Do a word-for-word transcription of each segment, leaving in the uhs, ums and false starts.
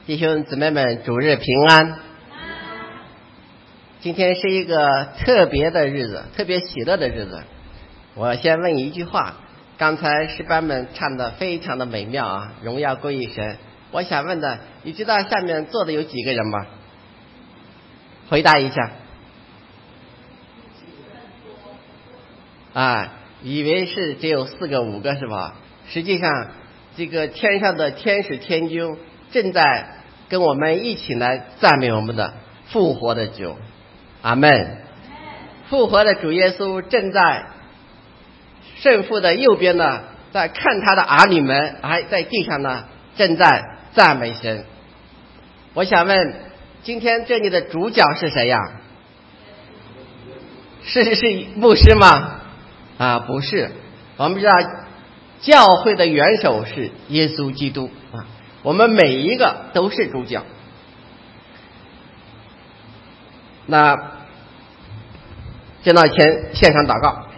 弟兄姊妹们，主日平安。今天是一个特别的日子，特别喜乐的日子。我先问一句话，刚才诗班们唱的非常的美妙啊，荣耀归于神。我想问的，你知道下面坐的有几个人吗？回答一下。啊，以为是只有四个五个是吧？实际上这个天上的天使天君正在跟我们一起来赞美我们的复活的主。阿们。复活的主耶稣正在圣父的右边呢，在看他的儿女们还在地上呢，正在赞美神。我想问，今天这里的主角是谁呀？是是牧师吗？啊，不是。我们知道教会的元首是耶稣基督啊，我们每一个都是主角。那见到前献上祷告。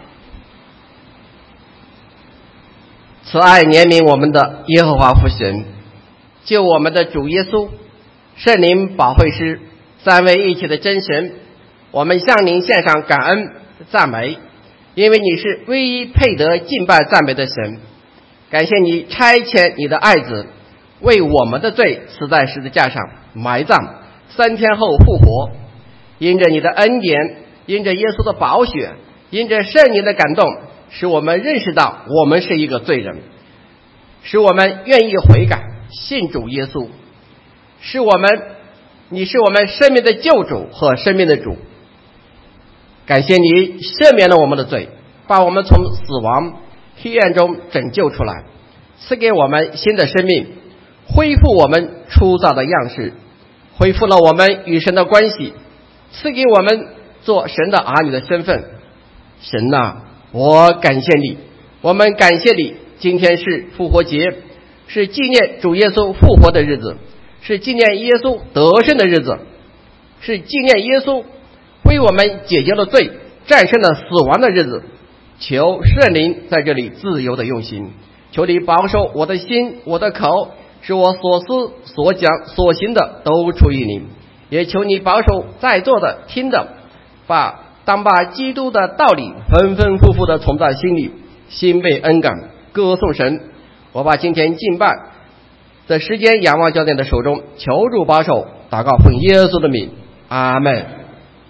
慈爱怜悯我们的耶和华父神，救我们的主耶稣，圣灵保惠师，三位一体的真神，我们向您献上感恩赞美，因为你是唯一配得敬拜赞美的神。感谢你差遣你的爱子为我们的罪死在十字架上埋葬，三天后复活。因着你的恩典，因着耶稣的宝血，因着圣灵的感动，使我们认识到我们是一个罪人，使我们愿意悔改信主耶稣，使我们你是我们生命的救主和生命的主。感谢你赦免了我们的罪，把我们从死亡黑暗中拯救出来，赐给我们新的生命，恢复我们初造的样式，恢复了我们与神的关系，赐给我们做神的儿女的身份。神啊，我感谢你，我们感谢你，今天是复活节，是纪念主耶稣复活的日子，是纪念耶稣得胜的日子，是纪念耶稣为我们解决了罪，战胜了死亡的日子。求圣灵在这里自由的用心，求你保守我的心我的口，使我所思所讲所行的都出于你。也求你保守在座的听的，把当把基督的道理丰丰富富的从在心里，心被恩感，歌颂神。我把今天敬拜的时间仰望交在你的手中，求主保守，祷告奉耶稣的名，阿们。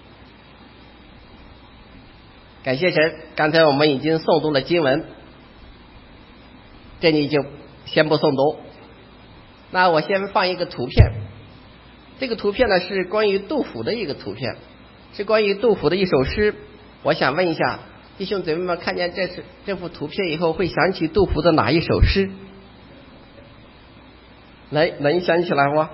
感谢神，刚才我们已经诵读了经文，这里就先不诵读。那我先放一个图片，这个图片呢是关于杜甫的一个图片，是关于杜甫的一首诗。我想问一下弟兄姊妹们，看见这是这幅图片以后，会想起杜甫的哪一首诗？来，能想起来吗？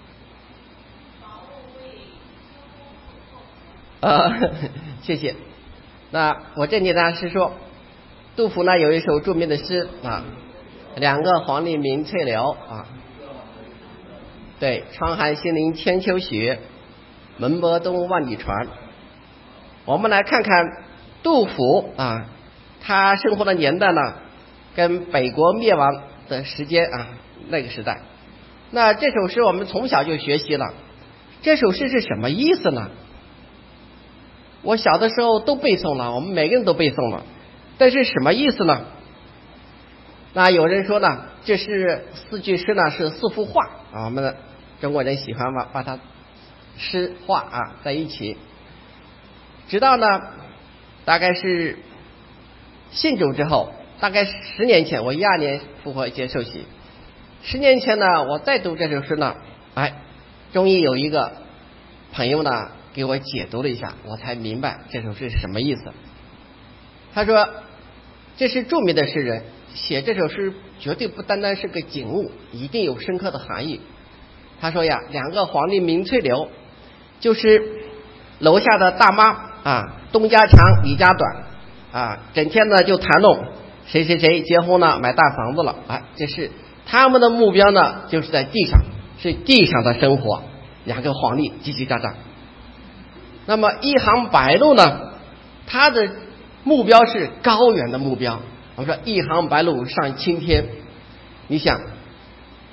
啊，谢谢。那我这里呢是说，杜甫呢有一首著名的诗啊，两个黄鹂鸣翠柳啊，对，窗含西岭千秋雪，门泊东万里船。我们来看看杜甫啊，他生活的年代呢，跟北国灭亡的时间啊，那个时代。那这首诗我们从小就学习了，这首诗是什么意思呢？我小的时候都背诵了，我们每个人都背诵了，但是什么意思呢？那有人说呢，这是四句诗呢是四幅画啊，我们的中国人喜欢把把它诗画啊在一起。直到呢大概是信主之后，大概十年前，我一二年复活节受洗，十年前呢我再读这首诗呢，哎，终于有一个朋友呢给我解读了一下，我才明白这首诗是什么意思。他说这是著名的诗人，写这首诗绝对不单单是个景物，一定有深刻的含义。他说呀，两个黄鹂鸣翠柳，就是楼下的大妈啊，东家长李家短啊，整天呢就谈论谁谁谁结婚了，买大房子了，哎，这是他们的目标呢，就是在地上，是地上的生活。两个黄鹂叽叽喳喳。那么一行白鹭呢，它的目标是高远的目标。我们说一行白鹭上青天，你想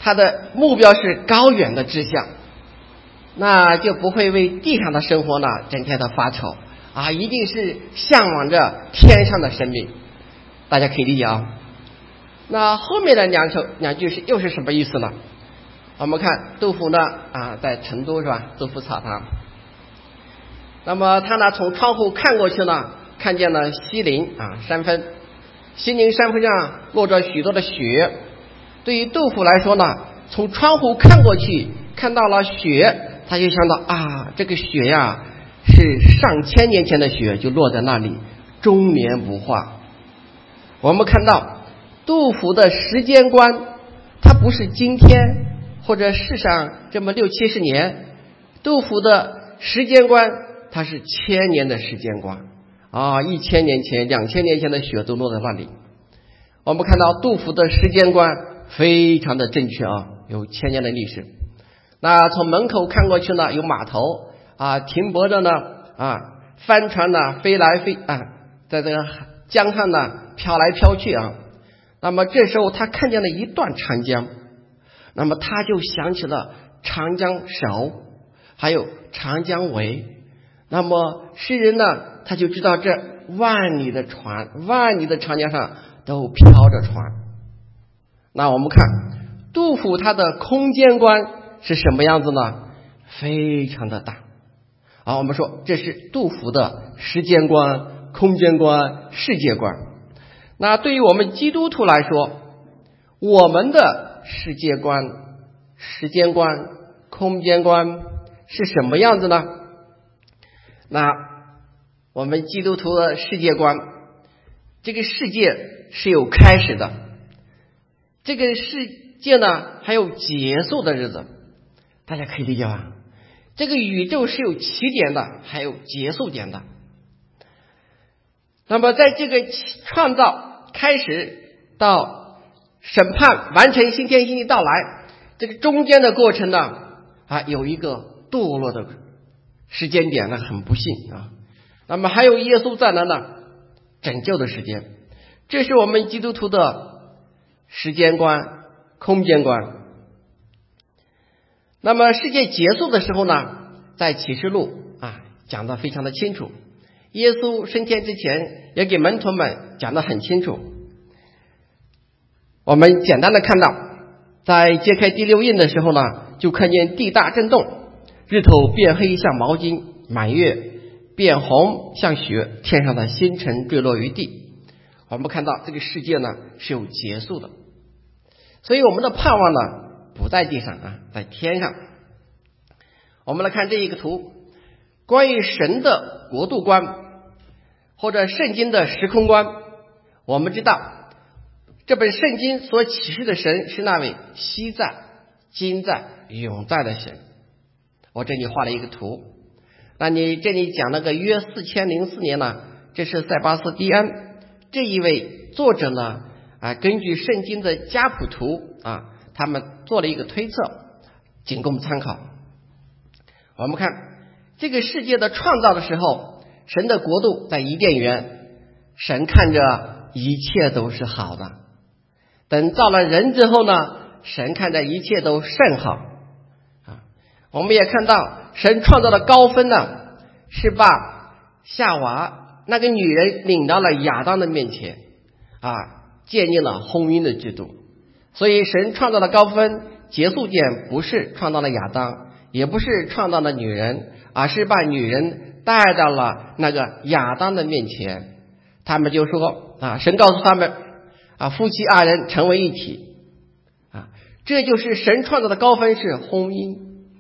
他的目标是高远的志向，那就不会为地上的生活呢整天的发愁啊，一定是向往着天上的生命。大家可以理解啊。那后面的两首两句是又是什么意思呢？我们看杜甫呢啊，在成都是吧？杜甫草堂。那么他呢从窗户看过去呢，看见了西陵啊山峰，西陵山峰上落着许多的雪。对于杜甫来说呢，从窗户看过去看到了雪，他就想到啊，这个雪呀是上千年前的雪，就落在那里终年不化。我们看到杜甫的时间观，他不是今天或者世上这么六七十年，杜甫的时间观他是千年的时间观啊，一千年前两千年前的雪都落在那里。我们看到杜甫的时间观非常的正确啊，有千年的历史。那从门口看过去呢，有码头啊停泊着呢啊，帆船呢飞来飞啊，在这个江上呢飘来飘去啊。那么这时候他看见了一段长江，那么他就想起了长江首还有长江尾。那么诗人呢他就知道这万里的船，万里的长江上都飘着船。那我们看杜甫他的空间观是什么样子呢？非常的大啊。我们说这是杜甫的时间观、空间观、世界观。那对于我们基督徒来说，我们的世界观、时间观、空间观是什么样子呢？那我们基督徒的世界观，这个世界是有开始的，这个世界呢还有结束的日子。大家可以理解吧？这个宇宙是有起点的，还有结束点的。那么在这个创造开始到审判完成新天新地到来，这个中间的过程呢啊，有一个堕落的时间点呢，很不幸啊。那么还有耶稣再来呢拯救的时间，这是我们基督徒的时间观、空间观。那么世界结束的时候呢，在启示录啊讲得非常的清楚，耶稣升天之前也给门徒们讲得很清楚。我们简单的看到，在揭开第六印的时候呢，就看见地大震动，日头变黑像毛巾，满月变红像雪，天上的星辰坠落于地。我们看到这个世界呢是有结束的，所以我们的盼望呢不在地上啊，在天上。我们来看这一个图，关于神的国度观或者圣经的时空观。我们知道这本圣经所启示的神是那位昔在、今在、永在的神。我这里画了一个图，那你这里讲那个约四千零四年呢，这是塞巴斯蒂安这一位作者呢啊，根据圣经的家谱图啊，他们做了一个推测，仅供参考。我们看这个世界的创造的时候，神的国度在伊甸园，神看着一切都是好的。等造了人之后呢，神看着一切都甚好啊。我们也看到神创造的高峰呢，是把夏娃那个女人领到了亚当的面前啊，建立了婚姻的制度。所以神创造的高峰结束点不是创造了亚当，也不是创造了女人，而是把女人带到了那个亚当的面前。他们就说啊，神告诉他们啊，夫妻二人成为一体啊，这就是神创造的高峰是婚姻。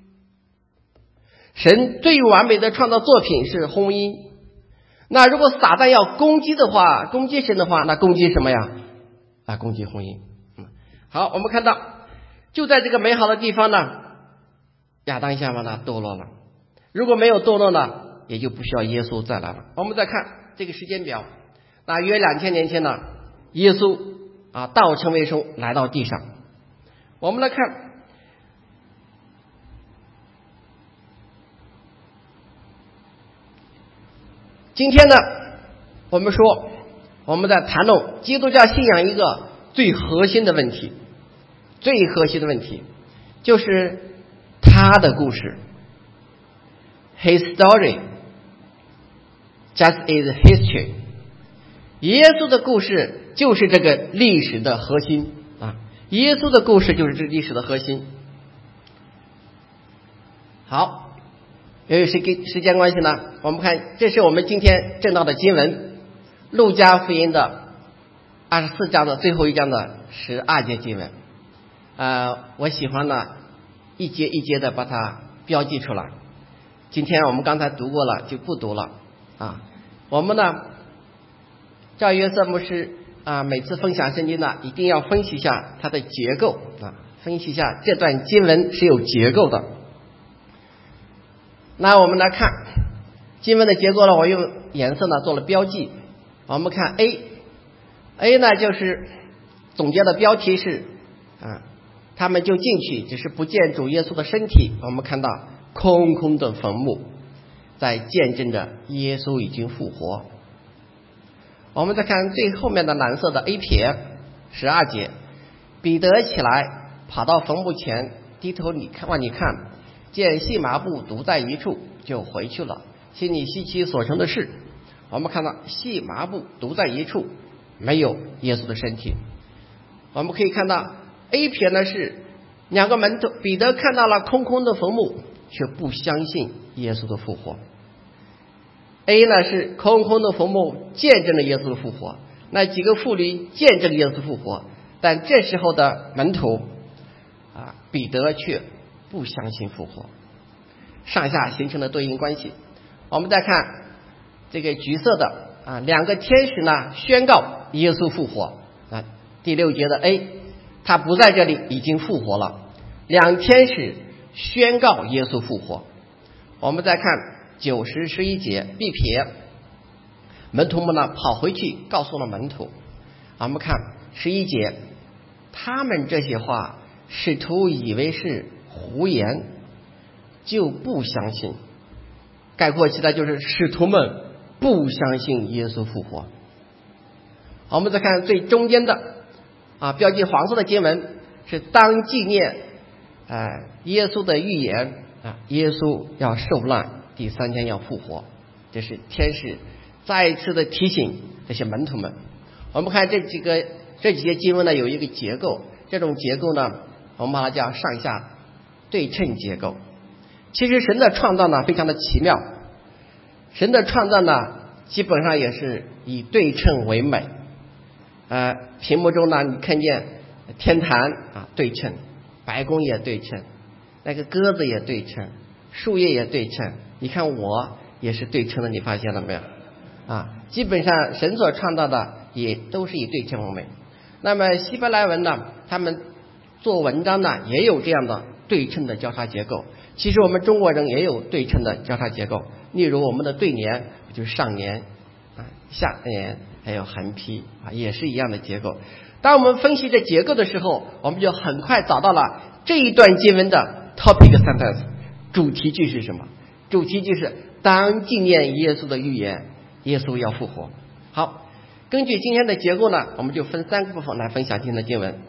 神最完美的创造作品是婚姻。那如果撒旦要攻击的话，攻击神的话，那攻击什么呀？啊，攻击婚姻。嗯，好，我们看到就在这个美好的地方呢，亚当夏娃呢堕落了。如果没有堕落呢，也就不需要耶稣再来了。我们再看这个时间表，那约两千年前呢，耶稣啊道成为兽来到地上。我们来看今天呢，我们说我们在谈论基督教信仰一个最核心的问题， 最核心的问题，就是他的故事。His story just is history。耶稣的故事就是这个历史的核心啊！耶稣的故事就是这个历史的核心。好，由于时时间关系呢，我们看，这是我们今天正道的经文，路加福音的二十四章的最后一章的十二节经文。呃，我喜欢呢一节一节的把它标记出来。今天我们刚才读过了，就不读了啊。我们呢，赵约瑟牧师啊，每次分享圣经呢，一定要分析一下它的结构啊，分析一下这段经文是有结构的。那我们来看经文的结构呢，我用颜色呢做了标记。我们看 A，A 呢就是总结的标题是啊，他们就进去，只是不见主耶稣的身体。我们看到空空的坟墓，在见证着耶稣已经复活。我们再看最后面的蓝色的 A 撇十二节，彼得起来跑到坟墓前，低头你看往里看，见细麻布独在一处，就回去了，心里稀奇所成的事。我们看到细麻布独在一处，没有耶稣的身体。我们可以看到 A 撇呢是两个门徒，彼得看到了空空的坟墓，却不相信耶稣的复活。A 呢是空空的坟墓见证了耶稣的复活，那几个妇女见证耶稣复活，但这时候的门徒啊，彼得却不相信复活，上下形成了对应关系。我们再看这个橘色的啊，两个天使呢宣告耶稣复活啊，第六节的 A， 他不在这里，已经复活了。两天使宣告耶稣复活。我们再看九十十一节 B 撇，门徒们呢跑回去告诉了门徒。我们看十一节，他们这些话使徒以为是胡言，就不相信。概括起来就是使徒们不相信耶稣复活。我们再看最中间的啊，标记黄色的经文是当纪念呃耶稣的预言啊，耶稣要受难，第三天要复活。这是天使再一次的提醒这些门徒们。我们看这几个这几节经文呢有一个结构，这种结构呢我们把它叫上下对称结构。其实神的创造呢非常的奇妙，神的创造呢基本上也是以对称为美。呃，屏幕中呢你看见天坛啊对称，白宫也对称，那个鸽子也对称，树叶也对称，你看我也是对称的，你发现了没有啊？基本上神所创造的也都是以对称为美。那么希伯来文呢，他们做文章呢也有这样的对称的交叉结构。其实我们中国人也有对称的交叉结构，例如我们的对联就是上联啊、下联还有横批啊，也是一样的结构。当我们分析这结构的时候，我们就很快找到了这一段经文的 topic sentence， 主题句是什么？主题句是当纪念耶稣的预言，耶稣要复活。好，根据今天的结构呢，我们就分三个部分来分享今天的经文。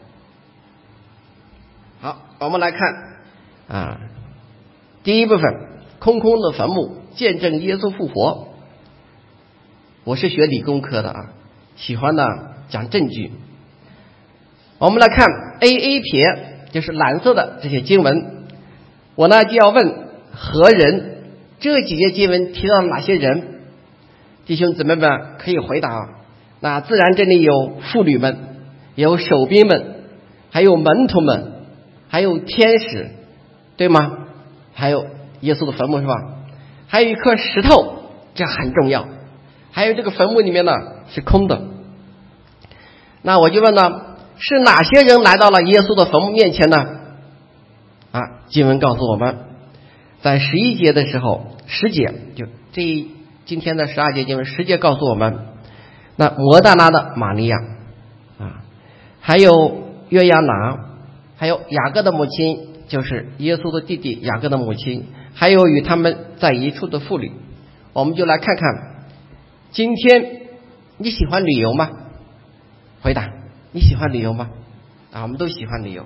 好，我们来看啊，第一部分，空空的坟墓见证耶稣复活。我是学理工科的啊，喜欢呢讲证据。我们来看 A A 撇，就是蓝色的这些经文，我呢就要问何人？这几节经文提到了哪些人？弟兄姊妹们可以回答。那自然这里有妇女们，有守兵们，还有门徒们，还有天使，对吗？还有耶稣的坟墓是吧？还有一颗石头，这很重要。还有这个坟墓里面呢是空的。那我就问呢，是哪些人来到了耶稣的坟墓面前呢？啊，经文告诉我们，在十一节的时候，十节就这一今天的十二节经文，十节告诉我们，那摩大拉的玛利亚啊，还有约亚拿，还有雅各的母亲，就是耶稣的弟弟雅各的母亲，还有与他们在一处的妇女。我们就来看看，今天你喜欢旅游吗？回答，你喜欢旅游吗？啊，我们都喜欢旅游。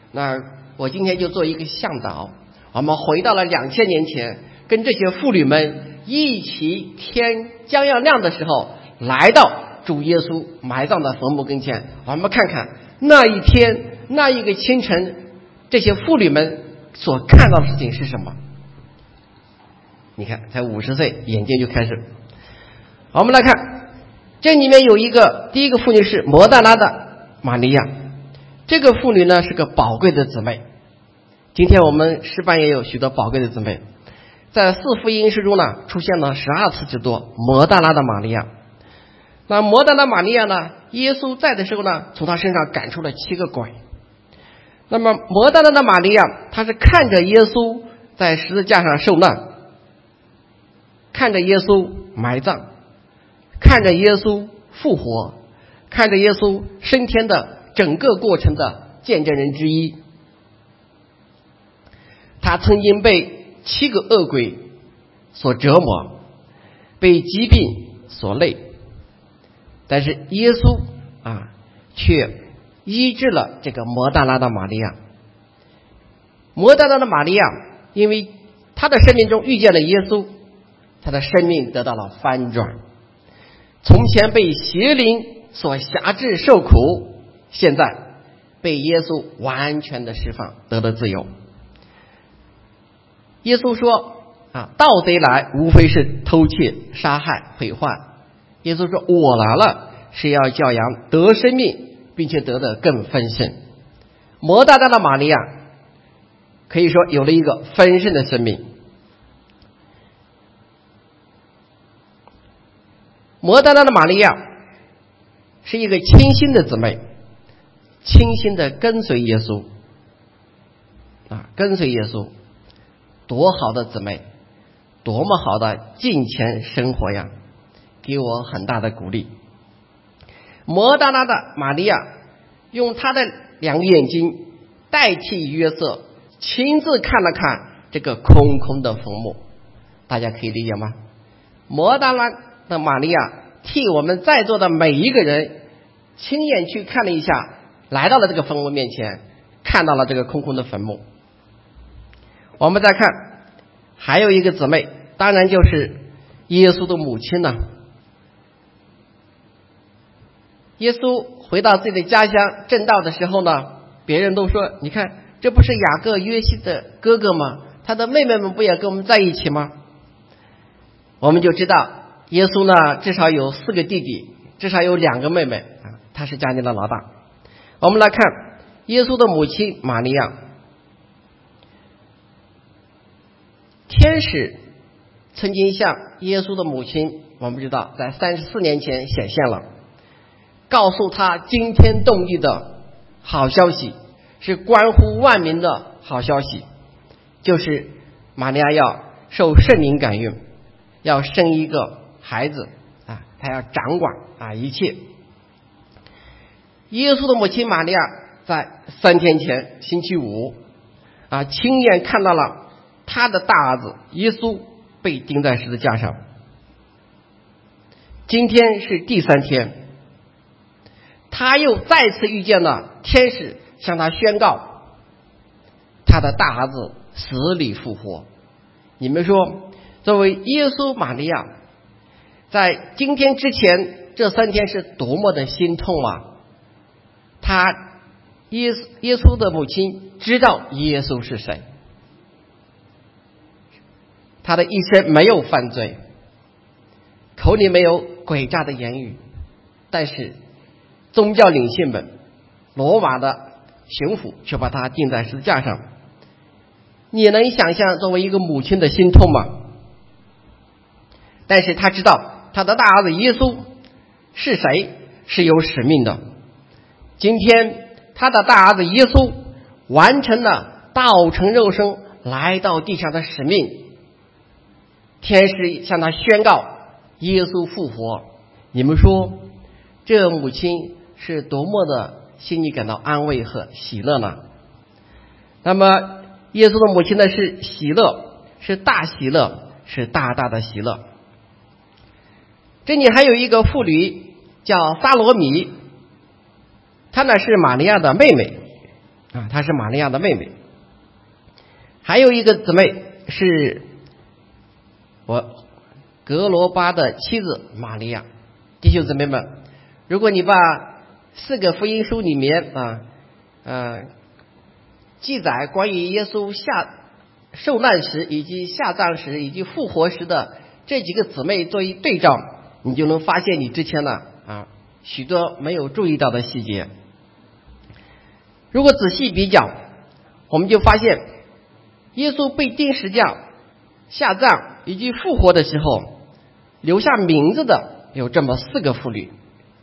那我今天就做一个向导，我们回到了两千年前，跟这些妇女们一起，天将要亮的时候，来到主耶稣埋葬的坟墓跟前。我们看看那一天，那一个清晨，这些妇女们所看到的事情是什么。你看，才五十岁，眼睛就开始。我们来看，这里面有一个，第一个妇女是摩大拉的玛利亚。这个妇女呢是个宝贵的姊妹。今天我们诗班也有许多宝贵的姊妹，在四福音书中呢出现了十二次之多。摩大拉的玛利亚，那摩大拉玛利亚呢，耶稣在的时候呢，从她身上赶出了七个鬼。那么摩大拉的玛利亚，她是看着耶稣在十字架上受难，看着耶稣埋葬，看着耶稣复活，看着耶稣升天的整个过程的见证人之一。他曾经被七个恶鬼所折磨，被疾病所累，但是耶稣啊，却医治了这个摩大拉的玛利亚。摩大拉的玛利亚，因为他的生命中遇见了耶稣，他的生命得到了翻转。从前被邪灵所辖制受苦，现在被耶稣完全的释放，得了自由。耶稣说啊，盗贼来无非是偷窃、杀害、毁坏。耶稣说，我来了是要叫羊得生命，并且得得更丰盛。摩大拉的玛利亚可以说有了一个丰盛的生命。摩大拉的玛利亚是一个清心的姊妹，清心的跟随耶稣啊，跟随耶稣，多好的姊妹，多么好的敬虔生活呀，给我很大的鼓励。摩大拉的玛利亚用她的两个眼睛代替约瑟，亲自看了看这个空空的坟墓。大家可以理解吗？摩大拉的玛利亚替我们在座的每一个人亲眼去看了一下，来到了这个坟墓面前，看到了这个空空的坟墓。我们再看还有一个姊妹，当然就是耶稣的母亲呢。耶稣回到自己的家乡正道的时候呢，别人都说，你看这不是雅各约西的哥哥吗？他的妹妹们不也跟我们在一起吗？我们就知道耶稣呢至少有四个弟弟，至少有两个妹妹啊，他是家里的老大。我们来看耶稣的母亲玛利亚。天使曾经向耶稣的母亲，我们知道在三十四年前显现了，告诉他惊天动地的好消息，是关乎万民的好消息，就是玛利亚要受圣灵感孕，要生一个孩子啊，他要掌管啊一切。耶稣的母亲玛利亚在三天前星期五啊，亲眼看到了他的大儿子耶稣被钉在十字架上。今天是第三天，他又再次遇见了天使，向他宣告他的大儿子死里复活。你们说，作为耶稣玛利亚，在今天之前这三天是多么的心痛啊！他耶稣耶稣的母亲知道耶稣是谁，他的一生没有犯罪，口里没有诡诈的言语，但是宗教领袖们、罗马的巡抚却把他钉在十字架上。你能想象作为一个母亲的心痛吗？但是他知道他的大儿子耶稣是谁，是有使命的。今天他的大儿子耶稣完成了道成肉身来到地上的使命。天使向他宣告耶稣复活。你们说这母亲是多么的心里感到安慰和喜乐呢？那么耶稣的母亲呢是喜乐，是大喜乐，是大大的喜乐。这里还有一个妇女叫撒罗米，她呢是玛利亚的妹妹， 啊，她是玛利亚的妹妹。还有一个姊妹是我格罗巴的妻子玛利亚。弟兄姊妹们，如果你把四个福音书里面啊呃记载关于耶稣下受难时以及下葬时以及复活时的这几个姊妹作为对照，你就能发现你之前呢啊许多没有注意到的细节。如果仔细比较，我们就发现耶稣被钉十字架、下葬以及复活的时候，留下名字的有这么四个妇女，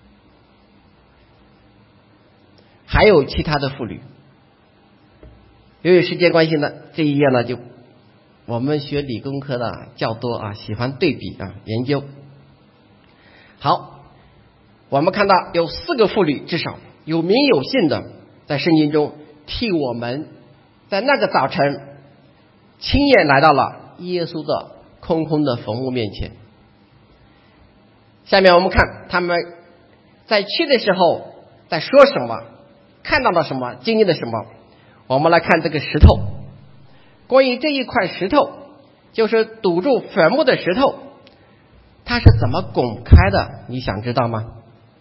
还有其他的妇女。由于时间关系呢，这一页呢就我们学理工科的较多啊，喜欢对比啊研究。好，我们看到有四个妇女，至少有名有姓的，在圣经中替我们在那个早晨亲眼来到了耶稣的空空的坟墓面前。下面我们看他们在去的时候在说什么，看到了什么，经历了什么。我们来看这个石头，关于这一块石头，就是堵住坟墓的石头，它是怎么拱开的？你想知道吗？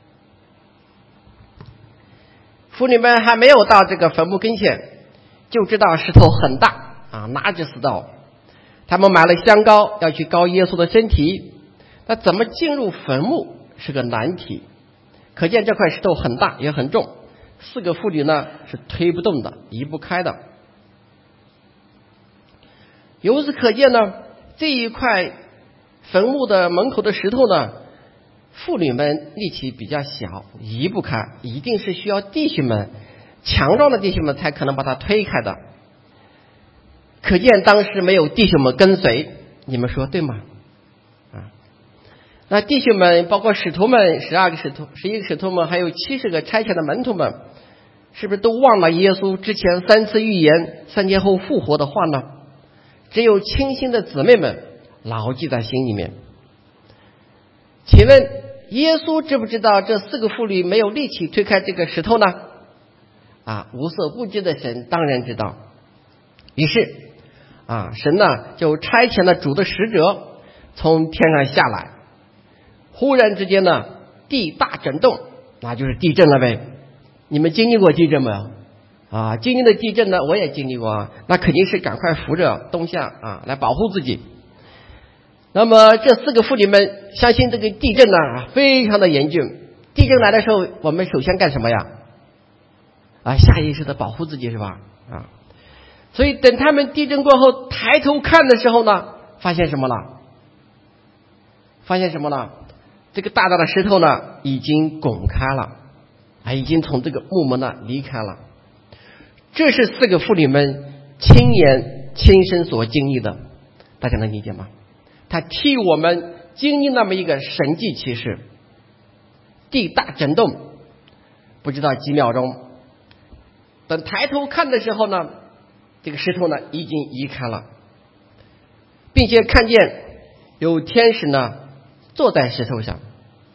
妇女们还没有到这个坟墓跟前，就知道石头很大啊，拿着石头，他们买了香膏要去膏耶稣的身体，那怎么进入坟墓是个难题。可见这块石头很大也很重，四个妇女呢是推不动的，移不开的。由此可见呢，这一块坟墓的门口的石头呢，妇女们力气比较小，移不开，一定是需要弟兄们，强壮的弟兄们才可能把它推开的。可见当时没有弟兄们跟随，你们说对吗？啊，那弟兄们包括使徒们，十二个使徒、十一个使徒们，还有七十个差遣的门徒们，是不是都忘了耶稣之前三次预言三天后复活的话呢？只有清心的姊妹们牢记在心里面。请问耶稣知不知道这四个妇女没有力气推开这个石头呢？啊，无所不知的神当然知道。于是啊，神呢就差遣了主的使者从天上下来，忽然之间呢地大震动，那就是地震了呗。你们经历过地震没有？啊，经历的地震呢我也经历过啊，那肯定是赶快扶着东向啊来保护自己。那么这四个妇女们相信这个地震呢非常的严峻，地震来的时候我们首先干什么呀？啊，下意识的保护自己是吧？啊，所以等他们地震过后抬头看的时候呢，发现什么了？发现什么了？这个大大的石头呢已经拱开了，啊，已经从这个墓门呢离开了。这是四个妇女们亲眼亲身所经历的，大家能理解吗？他替我们经历那么一个神迹奇事，地大震动，不知道几秒钟，等抬头看的时候呢，这个石头呢已经移开了，并且看见有天使呢坐在石头上。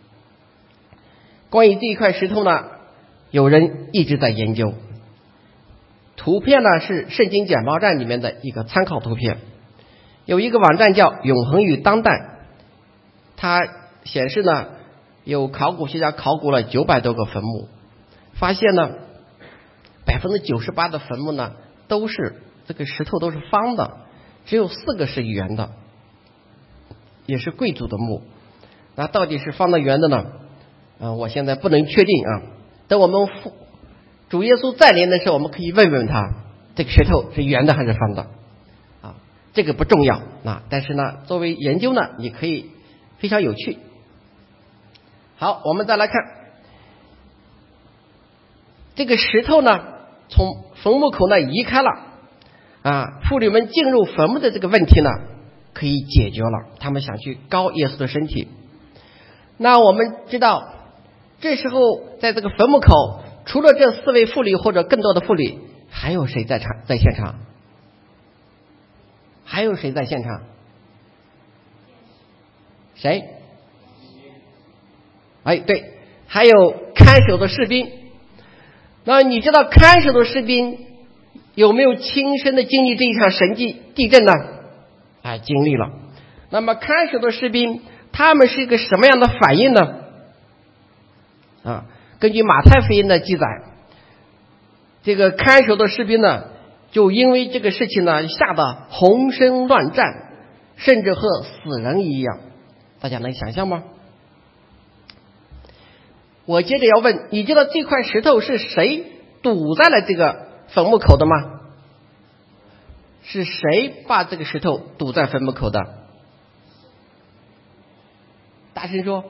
关于这一块石头呢，有人一直在研究。图片呢是圣经简报站里面的一个参考图片，有一个网站叫永恒与当代，它显示呢有考古学家考古了九百多个坟墓，发现呢百分之九十八的坟墓呢都是这个石头都是方的，只有四个是圆的，也是贵族的墓。那到底是方的圆的呢？呃，我现在不能确定啊。等我们主耶稣再临的时候，我们可以问问他，这个石头是圆的还是方的啊？这个不重要啊，但是呢，作为研究呢，你可以非常有趣。好，我们再来看这个石头呢，从坟墓口呢移开了啊，妇女们进入坟墓的这个问题呢，可以解决了。他们想去膏耶稣的身体。那我们知道，这时候在这个坟墓口，除了这四位妇女或者更多的妇女，还有谁在场在现场？还有谁在现场？谁？哎，对，还有看守的士兵。 那你知道看守的士兵有没有亲身的经历这一场神迹地震呢？哎，经历了。那么看守的士兵他们是一个什么样的反应呢？啊，根据马太福音的记载，这个看守的士兵呢，就因为这个事情呢，吓得浑身乱战，甚至和死人一样。大家能想象吗？我接着要问，你知道这块石头是谁堵在了这个坟墓口的吗？是谁把这个石头堵在坟墓口的？大声说。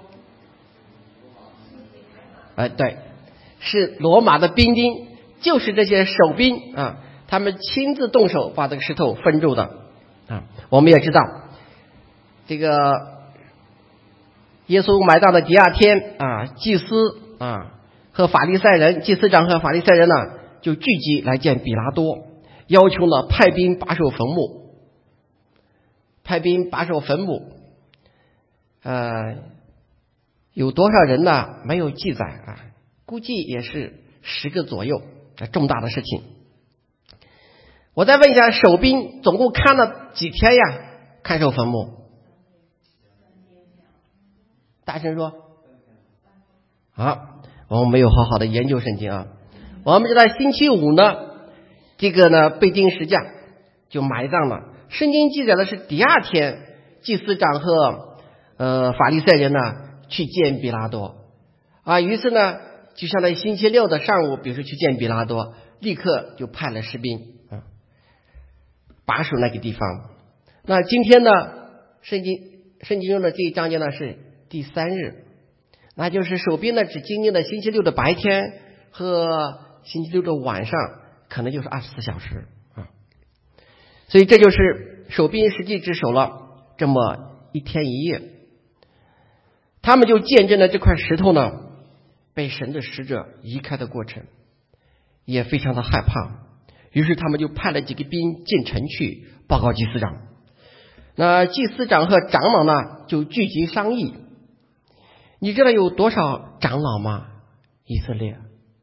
哎，对，是罗马的兵丁，就是这些守兵啊，他们亲自动手把这个石头分住的啊。我们也知道，这个耶稣埋葬的第二天啊，祭司啊和法利赛人，祭司长和法利赛人呢，就聚集来见比拉多，要求呢派兵把守坟墓，派兵把守坟墓。呃，有多少人呢？没有记载啊，估计也是十个左右，重大的事情。我再问一下，守兵总共看了几天呀？看守坟墓？大声说。啊，我们没有好好的研究圣经啊。我们知道星期五呢，这个呢被钉十架就埋葬了。圣经记载的是第二天，祭司长和呃法利赛人呢去见比拉多啊，于是呢就相当于星期六的上午，比如说去见比拉多，立刻就派了士兵啊把守那个地方。那今天呢，圣经圣经中的这一章节呢是第三日，那就是守兵呢只经历了星期六的白天和星期六的晚上，可能就是二十四小时啊。所以这就是守兵实际只守了这么一天一夜。他们就见证了这块石头呢被神的使者移开的过程，也非常的害怕。于是他们就派了几个兵进城去报告祭司长。那祭司长和长老呢就聚集商议。你知道有多少长老吗？以色列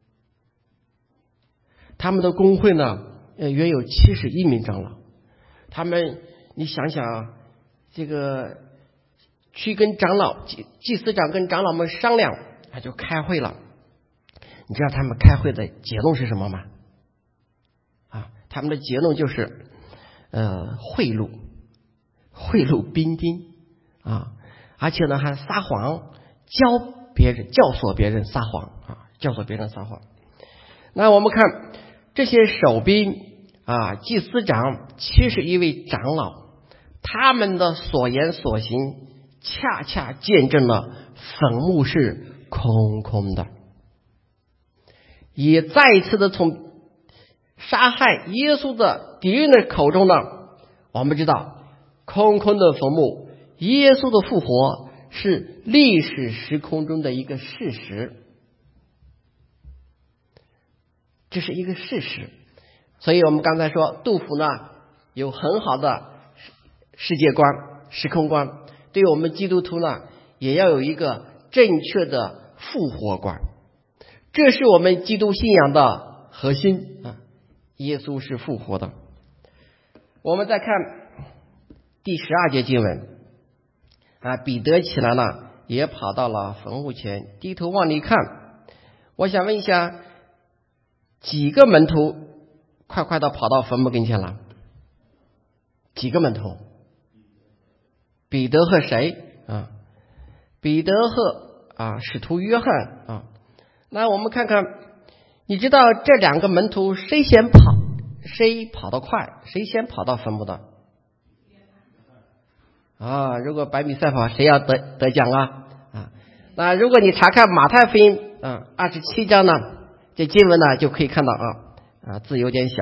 他们的公会呢呃约有七十一名长老。他们你想想啊，这个去跟长老祭祭司长跟长老们商量，他就开会了。你知道他们开会的结论是什么吗？啊，他们的结论就是呃贿赂贿赂兵丁啊，而且呢还撒谎，教别人教唆别人撒谎啊，教唆别人撒谎。那我们看这些守兵啊，祭司长七十一位长老，他们的所言所行恰恰见证了坟墓是空空的，也再一次的从杀害耶稣的敌人的口中呢，我们知道空空的坟墓，耶稣的复活是历史时空中的一个事实，这是一个事实。所以我们刚才说杜甫呢有很好的世界观时空观，对于我们基督徒呢也要有一个正确的复活观，这是我们基督信仰的核心啊！耶稣是复活的。我们再看第十二节经文啊，彼得起来了，也跑到了坟墓前，低头往里看。我想问一下，几个门徒快快的跑到坟墓跟前了？几个门徒？彼得和谁啊？彼得和啊使徒约翰啊。那我们看看，你知道这两个门徒谁先跑，谁跑得快，谁先跑到坟墓的？啊，如果百米赛跑，谁要得得奖啊？啊，那如果你查看马太福音啊二十七章呢，这经文呢就可以看到啊啊字有点小。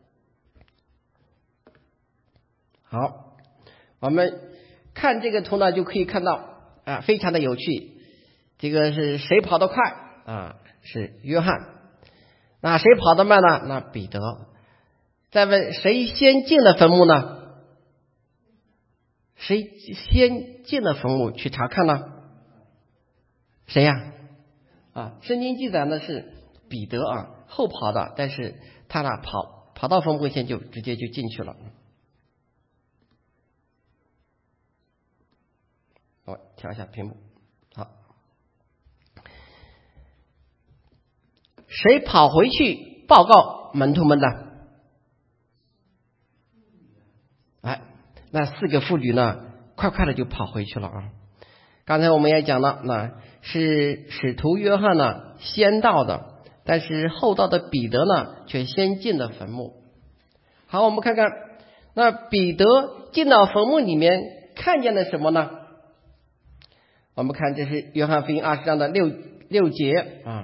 好，我们看这个图呢，就可以看到啊，非常的有趣。这个是谁跑得快啊？是约翰。那谁跑得慢呢？那彼得。再问谁先进了坟墓呢？谁先进了坟墓去查看呢？谁呀？啊，圣经记载呢是彼得啊后跑的，但是他呢跑跑到坟墓前就直接就进去了。我调一下屏幕。好，谁跑回去报告门徒们的？哎，那四个妇女呢，快快的就跑回去了啊。刚才我们也讲了，那是使徒约翰呢先到的，但是后到的彼得呢却先进了坟墓。好，我们看看，那彼得进到坟墓里面看见了什么呢？我们看，这是约翰福音二十章的六六节啊。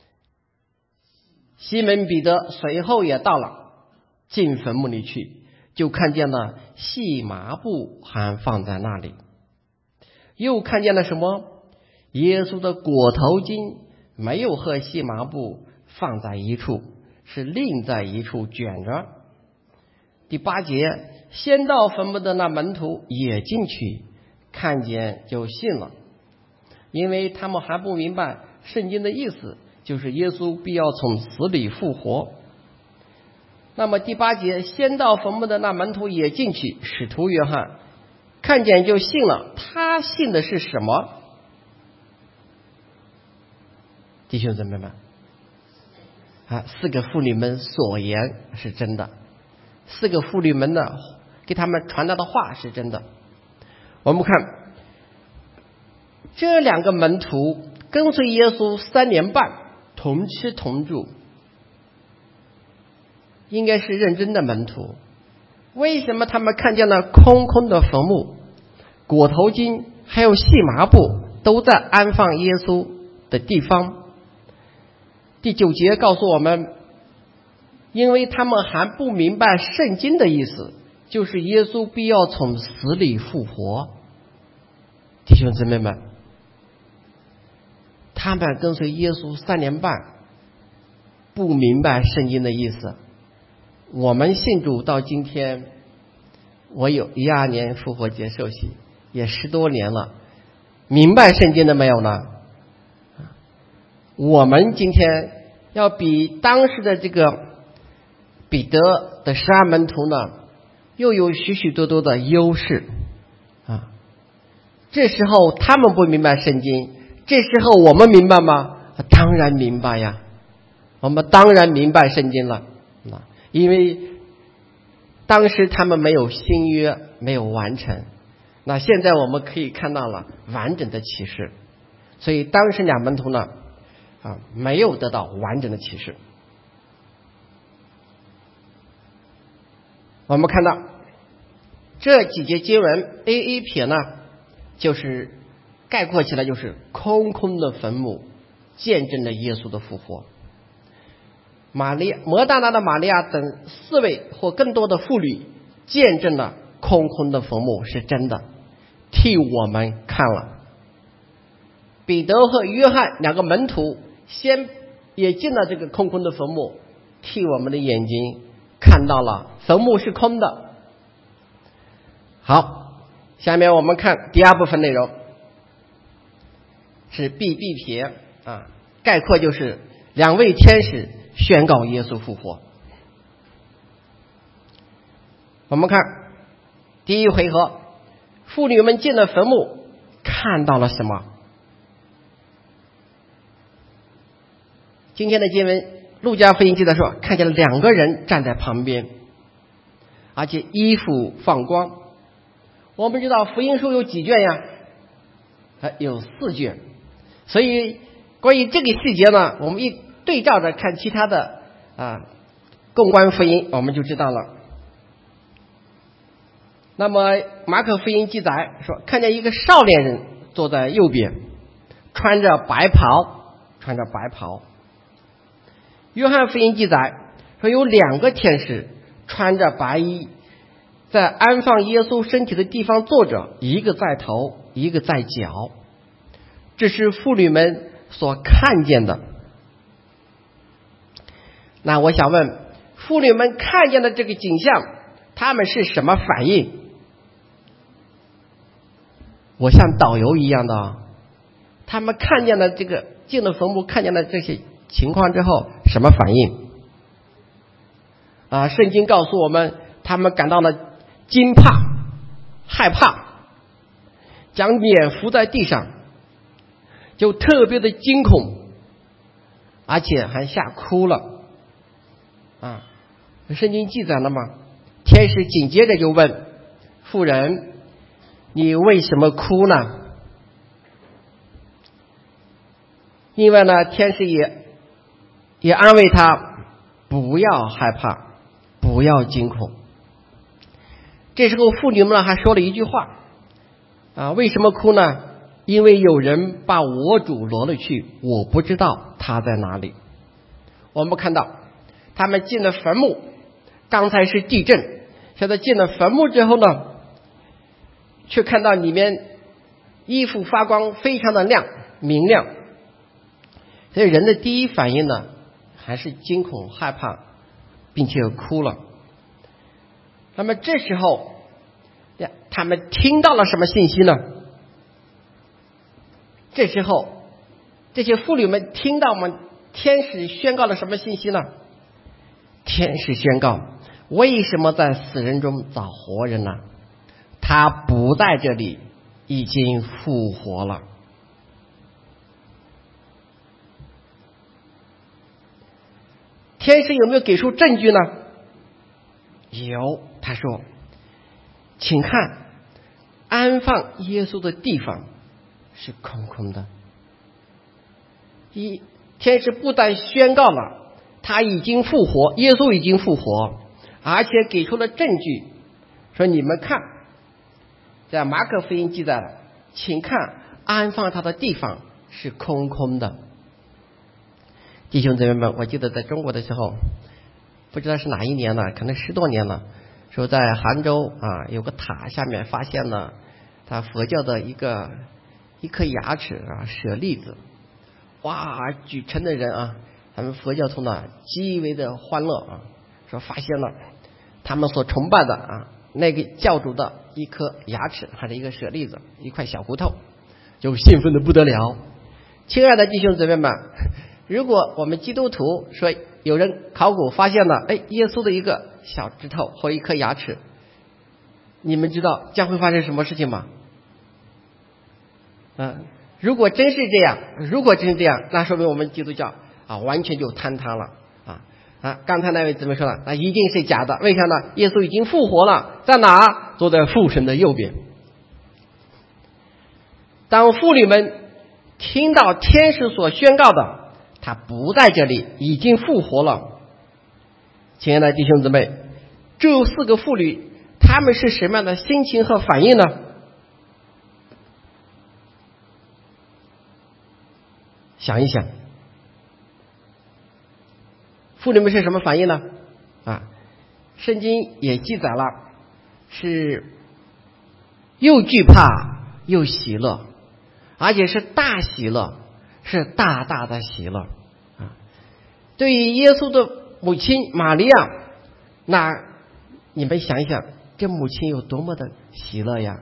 西门彼得随后也到了，进坟墓里去，就看见了细麻布还放在那里，又看见了什么？耶稣的裹头巾没有和细麻布放在一处，是另在一处卷着。第八节，先到坟墓的那门徒也进去，看见就信了，因为他们还不明白圣经的意思，就是耶稣必要从死里复活。那么第八节，先到坟墓的那门徒也进去，使徒约翰看见就信了。他信的是什么？弟兄姊妹们啊，四个妇女们所言是真的，四个妇女们呢给他们传达的话是真的。我们看这两个门徒跟随耶稣三年半，同吃同住，应该是认真的门徒。为什么他们看见了空空的坟墓，裹头巾还有细麻布都在安放耶稣的地方？第九节告诉我们，因为他们还不明白圣经的意思，就是耶稣必要从死里复活。弟兄姊妹们，他们跟随耶稣三年半，不明白圣经的意思。我们信主到今天，我有一二年复活节受洗，也十多年了，明白圣经的没有呢？我们今天要比当时的这个彼得的十二门徒呢，又有许许多多的优势啊。这时候他们不明白圣经，这时候我们明白吗？当然明白呀，我们当然明白圣经了，因为当时他们没有新约，没有完成，那现在我们可以看到了完整的启示，所以当时两门徒呢啊，没有得到完整的启示。我们看到这几节经文 A A 撇呢，就是概括起来就是空空的坟墓见证了耶稣的复活。玛利亚、摩大拉的玛利亚等四位或更多的妇女见证了空空的坟墓是真的，替我们看了。彼得和约翰两个门徒先也进了这个空空的坟墓，替我们的眼睛看到了坟墓是空的。好，下面我们看第二部分内容，是 B B 撇啊，概括就是两位天使宣告耶稣复活。我们看第一回合，妇女们进了坟墓，看到了什么？今天的经文路加福音记载说，看见了两个人站在旁边，而且衣服放光。我们知道福音书有几卷呀？有四卷，所以关于这个细节呢，我们一对照着看其他的啊共观福音，我们就知道了。那么马可福音记载说，看见一个少年人坐在右边，穿着白袍，穿着白袍。约翰福音记载说，有两个天使穿着白衣，在安放耶稣身体的地方坐着，一个在头，一个在脚。这是妇女们所看见的。那我想问，妇女们看见的这个景象，他们是什么反应？我像导游一样的，他们看见了这个进了坟墓看见了这些情况之后什么反应？啊，圣经告诉我们，他们感到了惊怕、害怕，将脸伏在地上，就特别的惊恐，而且还吓哭了。啊，圣经记载了吗？天使紧接着就问妇人：“你为什么哭呢？”另外呢，天使也也安慰他，不要害怕，不要惊恐。这时候妇女们呢还说了一句话啊，为什么哭呢？因为有人把我主掳了去，我不知道他在哪里。我们看到他们进了坟墓，刚才是地震，现在进了坟墓之后呢，却看到里面衣服发光，非常的亮明亮。所以人的第一反应呢，还是惊恐害怕，并且哭了。那么这时候呀，他们听到了什么信息呢？这时候这些妇女们听到我们天使宣告了什么信息呢？天使宣告，为什么在死人中找活人呢？他不在这里，已经复活了。天使有没有给出证据呢？有，他说：“请看，安放耶稣的地方是空空的。”一，天使不但宣告了他已经复活，耶稣已经复活，而且给出了证据，说你们看，在马可福音记载了，请看，安放他的地方是空空的。弟兄姊妹们，我记得在中国的时候，不知道是哪一年了，可能十多年了，说在杭州啊有个塔下面发现了他佛教的一个一颗牙齿啊，舍利子，哇，举城的人啊，他们佛教徒呢极为的欢乐啊，说发现了他们所崇拜的啊那个教主的一颗牙齿，还是一个舍利子，一块小骨头，就兴奋的不得了。亲爱的弟兄姊妹们，如果我们基督徒说有人考古发现了哎耶稣的一个小指头或一颗牙齿，你们知道将会发生什么事情吗？嗯，如果真是这样，如果真是这样，那说明我们基督教啊完全就坍塌了啊啊！刚才那位姊妹说了，那一定是假的，为啥呢？耶稣已经复活了，在哪？坐在父神的右边。当妇女们听到天使所宣告的他不在这里，已经复活了，亲爱的弟兄姊妹，这四个妇女她们是什么样的心情和反应呢？想一想，妇女们是什么反应呢？啊，圣经也记载了，是又惧怕又喜乐，而且是大喜乐，是大大的喜乐啊！对于耶稣的母亲玛利亚，那你们想一想，这母亲有多么的喜乐呀！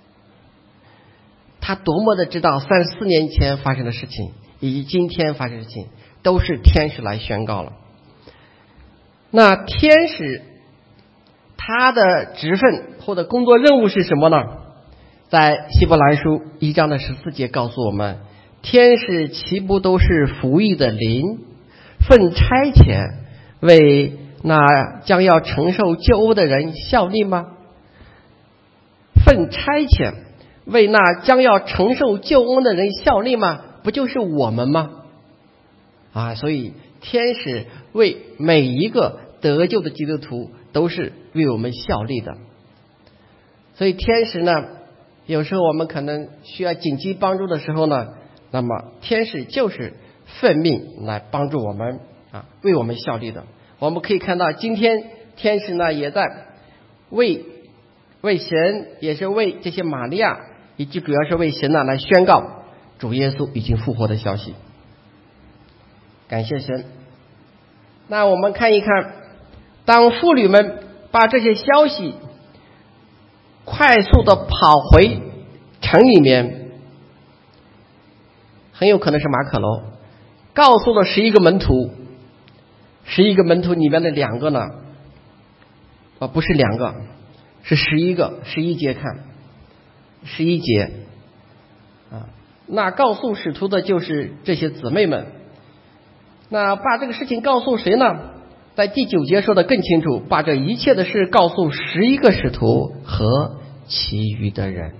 她多么的知道三四年前发生的事情，以及今天发生的事情，都是天使来宣告了。那天使他的职分或者工作任务是什么呢？在希伯来书一章的十四节告诉我们，天使岂不都是服役的灵，奉差遣为那将要承受救恩的人效力吗？奉差遣为那将要承受救恩的人效力吗？不就是我们吗？啊，所以天使为每一个得救的基督徒都是为我们效力的。所以天使呢，有时候我们可能需要紧急帮助的时候呢，那么天使就是奉命来帮助我们啊，为我们效力的。我们可以看到今天天使呢也在为为神，也是为这些玛利亚，以及主要是为神呢来宣告主耶稣已经复活的消息。感谢神。那我们看一看，当妇女们把这些消息快速的跑回城里面，很有可能是马可楼， 告诉了十一个门徒，十一个门徒里面的两个呢，啊，不是两个，是十一个，十一节看，十一节啊，那告诉使徒的就是这些姊妹们。那把这个事情告诉谁呢？在第九节说的更清楚，把这一切的事告诉十一个使徒和其余的人。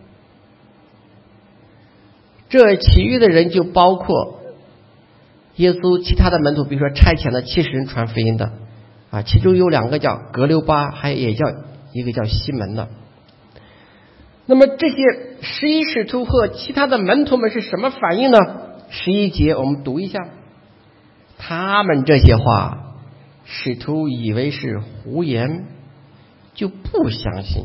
这其余的人就包括耶稣其他的门徒，比如说差遣了七十人传福音的啊，其中有两个叫格留巴，还也叫一个叫西门的。那么这些十一使徒和其他的门徒们是什么反应呢？十一节我们读一下，他们这些话使徒以为是胡言，就不相信。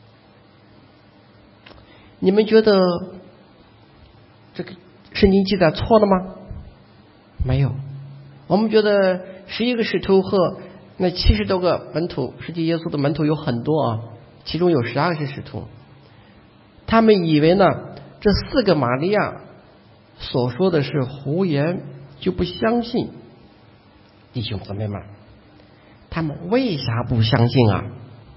你们觉得这个圣经记载错了吗？没有。我们觉得十一个使徒和那七十多个门徒，实际耶稣的门徒有很多啊，其中有十二个是使徒。他们以为呢，这四个玛利亚所说的是胡言，就不相信。弟兄姊妹们，他们为啥不相信啊？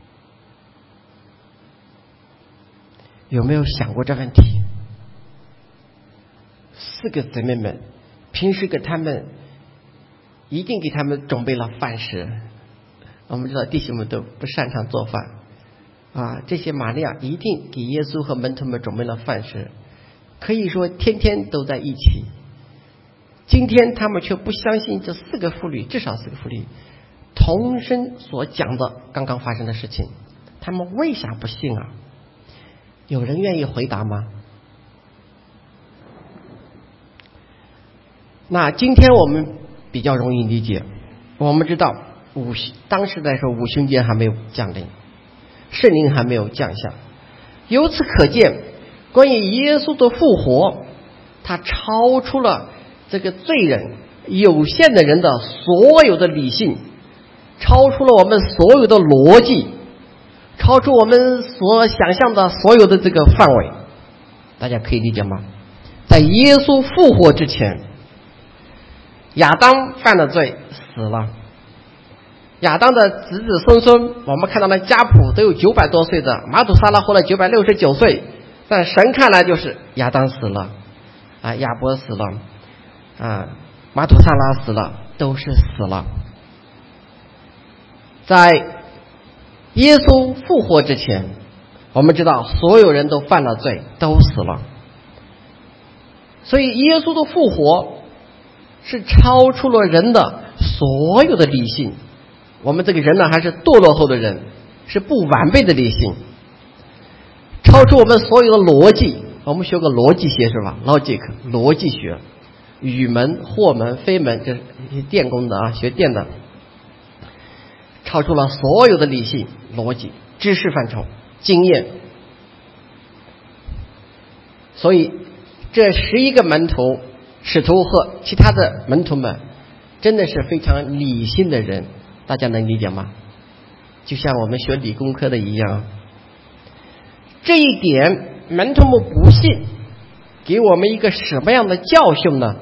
有没有想过这问题？四个姊妹们平时给他们一定给他们准备了饭食。我们知道弟兄们都不擅长做饭啊，这些玛利亚一定给耶稣和门徒们准备了饭食，可以说天天都在一起。今天他们却不相信这四个妇女，至少四个妇女同声所讲的刚刚发生的事情，他们为啥不信啊？有人愿意回答吗？那今天我们比较容易理解，我们知道五当时来说五旬节还没有降临，圣灵还没有降下，由此可见，关于耶稣的复活，它超出了这个罪人有限的人的所有的理性，超出了我们所有的逻辑，超出我们所想象的所有的这个范围。大家可以理解吗？在耶稣复活之前，亚当犯了罪死了，亚当的子子孙孙我们看到了家谱都有九百多岁的，马土沙拉活了九百六十九岁，但神看来就是亚当死了啊，亚伯死了啊，马土沙拉死了，都是死了。在耶稣复活之前，我们知道所有人都犯了罪，都死了。所以耶稣的复活是超出了人的所有的理性。我们这个人呢，还是堕落后的人，是不完备的理性，超出我们所有的逻辑。我们学过逻辑学是吧？ Logic 逻辑学，语门、或门、非门，这是电工的啊，学电的，超出了所有的理性、逻辑、知识范畴、经验。所以这十一个门徒、使徒和其他的门徒们，真的是非常理性的人，大家能理解吗？就像我们学理工科的一样。这一点门徒们不信，给我们一个什么样的教训呢？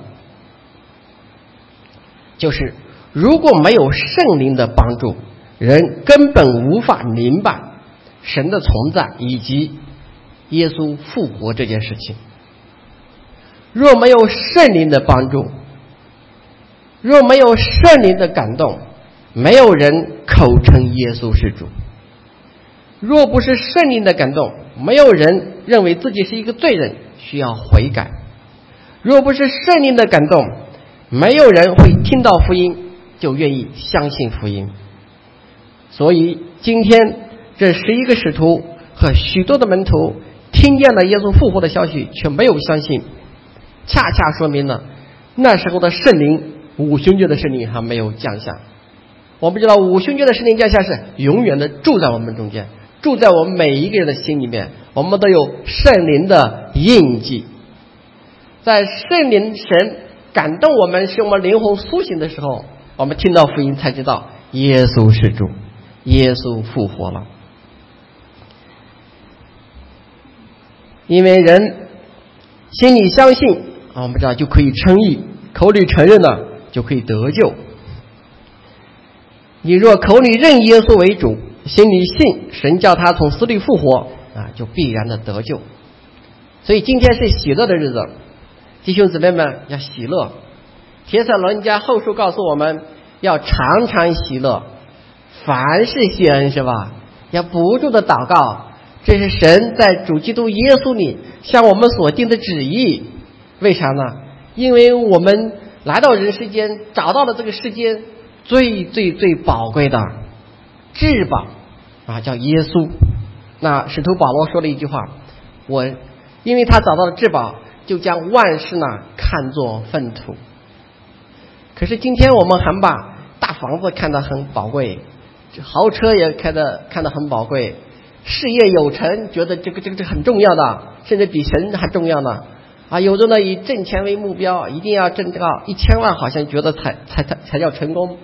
就是如果没有圣灵的帮助，人根本无法明白神的存在以及耶稣复活这件事情。若没有圣灵的帮助，若没有圣灵的感动，没有人口称耶稣是主。若不是圣灵的感动，没有人认为自己是一个罪人，需要悔改。若不是圣灵的感动，没有人会听到福音就愿意相信福音。所以今天这十一个使徒和许多的门徒听见了耶稣复活的消息，却没有相信，恰恰说明了那时候的圣灵，五旬节的圣灵还没有降下。我们知道五旬节的圣灵降下是永远的住在我们中间，住在我们每一个人的心里面，我们都有圣灵的印记。在圣灵神感动我们，使我们灵魂苏醒的时候，我们听到福音才知道耶稣是主，耶稣复活了。因为人心里相信，我们知道就可以称义， 口里承认了，就可以得救。你若口里认耶稣为主，心里信神叫他从死里复活啊，就必然的得救。所以今天是喜乐的日子，弟兄姊妹们要喜乐。帖撒罗尼迦后书告诉我们要常常喜乐，凡事谢恩，是吧？要不住的祷告，这是神在主基督耶稣里向我们所定的旨意。为啥呢？因为我们来到人世间，找到了这个世间最最最宝贵的至宝啊，叫耶稣。那使徒保罗说了一句话，我因为他找到了至宝，就将万事呢看作粪土。可是今天我们还把大房子看得很宝贵，豪车也开得看得很宝贵，事业有成觉得这个这个这个很重要的，甚至比神还重要的啊！有的呢以挣钱为目标，一定要挣到一千万，好像觉得才才才才叫成功。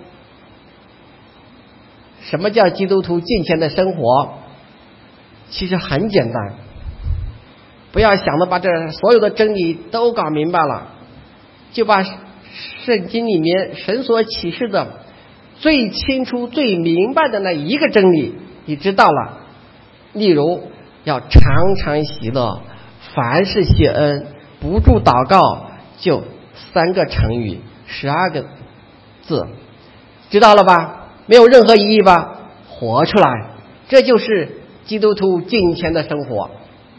什么叫基督徒敬虔的生活？其实很简单，不要想着把这所有的真理都搞明白了，就把圣经里面神所启示的最清楚最明白的那一个真理你知道了。例如要常常喜乐，凡事谢恩，不住祷告，就三个成语十二个字，知道了吧？没有任何疑义吧？活出来，这就是基督徒敬虔的生活。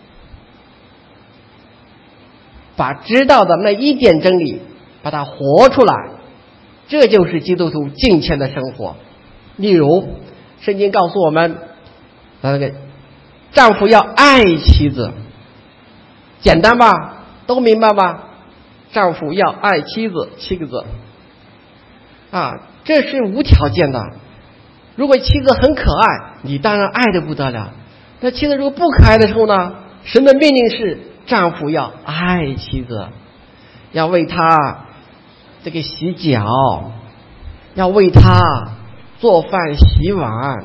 把知道的那一点真理把它活出来，这就是基督徒敬虔的生活。例如圣经告诉我们，那个丈夫要爱妻子，简单吧？都明白吧？丈夫要爱妻子，七个字啊，这是无条件的。如果妻子很可爱，你当然爱得不得了。那妻子如果不可爱的时候呢？神的命令是丈夫要爱妻子，要为她这个洗脚，要为她做饭洗碗，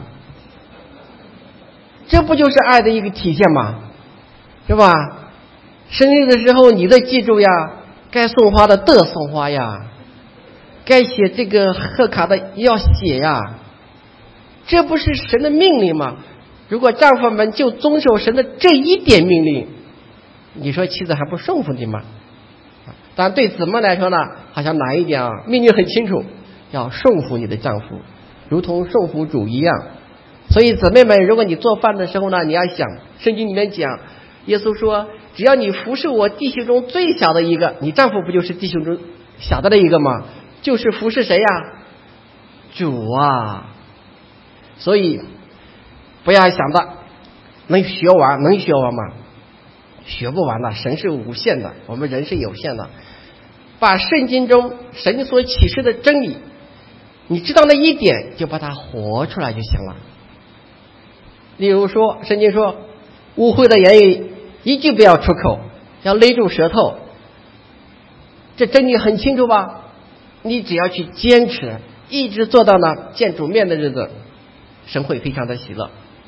这不就是爱的一个体现吗？是吧？生日的时候你得记住呀，该送花的得送花呀，该写这个贺卡的要写呀，这不是神的命令吗？如果丈夫们就遵守神的这一点命令，你说妻子还不顺服你吗？当然对姊妹来说呢，好像哪一点啊，命令很清楚，要顺服你的丈夫，如同顺服主一样。所以姊妹们，如果你做饭的时候呢，你要想，圣经里面讲，耶稣说，只要你服侍我弟兄中最小的一个，你丈夫不就是弟兄中小的那一个吗？就是服侍谁呀？主啊！所以不要想到能学完，能学完吗？学不完的，神是无限的，我们人是有限的。把圣经中神所启示的真理，你知道那一点，就把它活出来就行了。例如说，圣经说，污秽的言语一句不要出口，要勒住舌头。这真理很清楚吧？你只要去坚持，一直做到呢见主面的日子，神会非常的喜乐。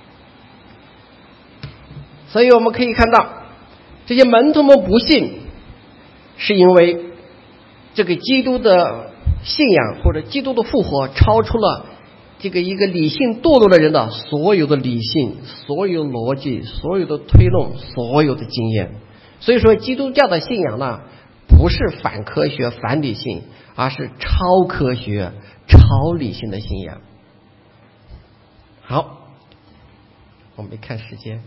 所以我们可以看到，这些门徒们不信，是因为这个基督的信仰或者基督的复活超出了这个一个理性堕落的人的所有的理性、所有逻辑、所有的推论、所有的经验。所以说基督教的信仰呢，不是反科学反理性，而是超科学超理性的信仰。好，我们看时间，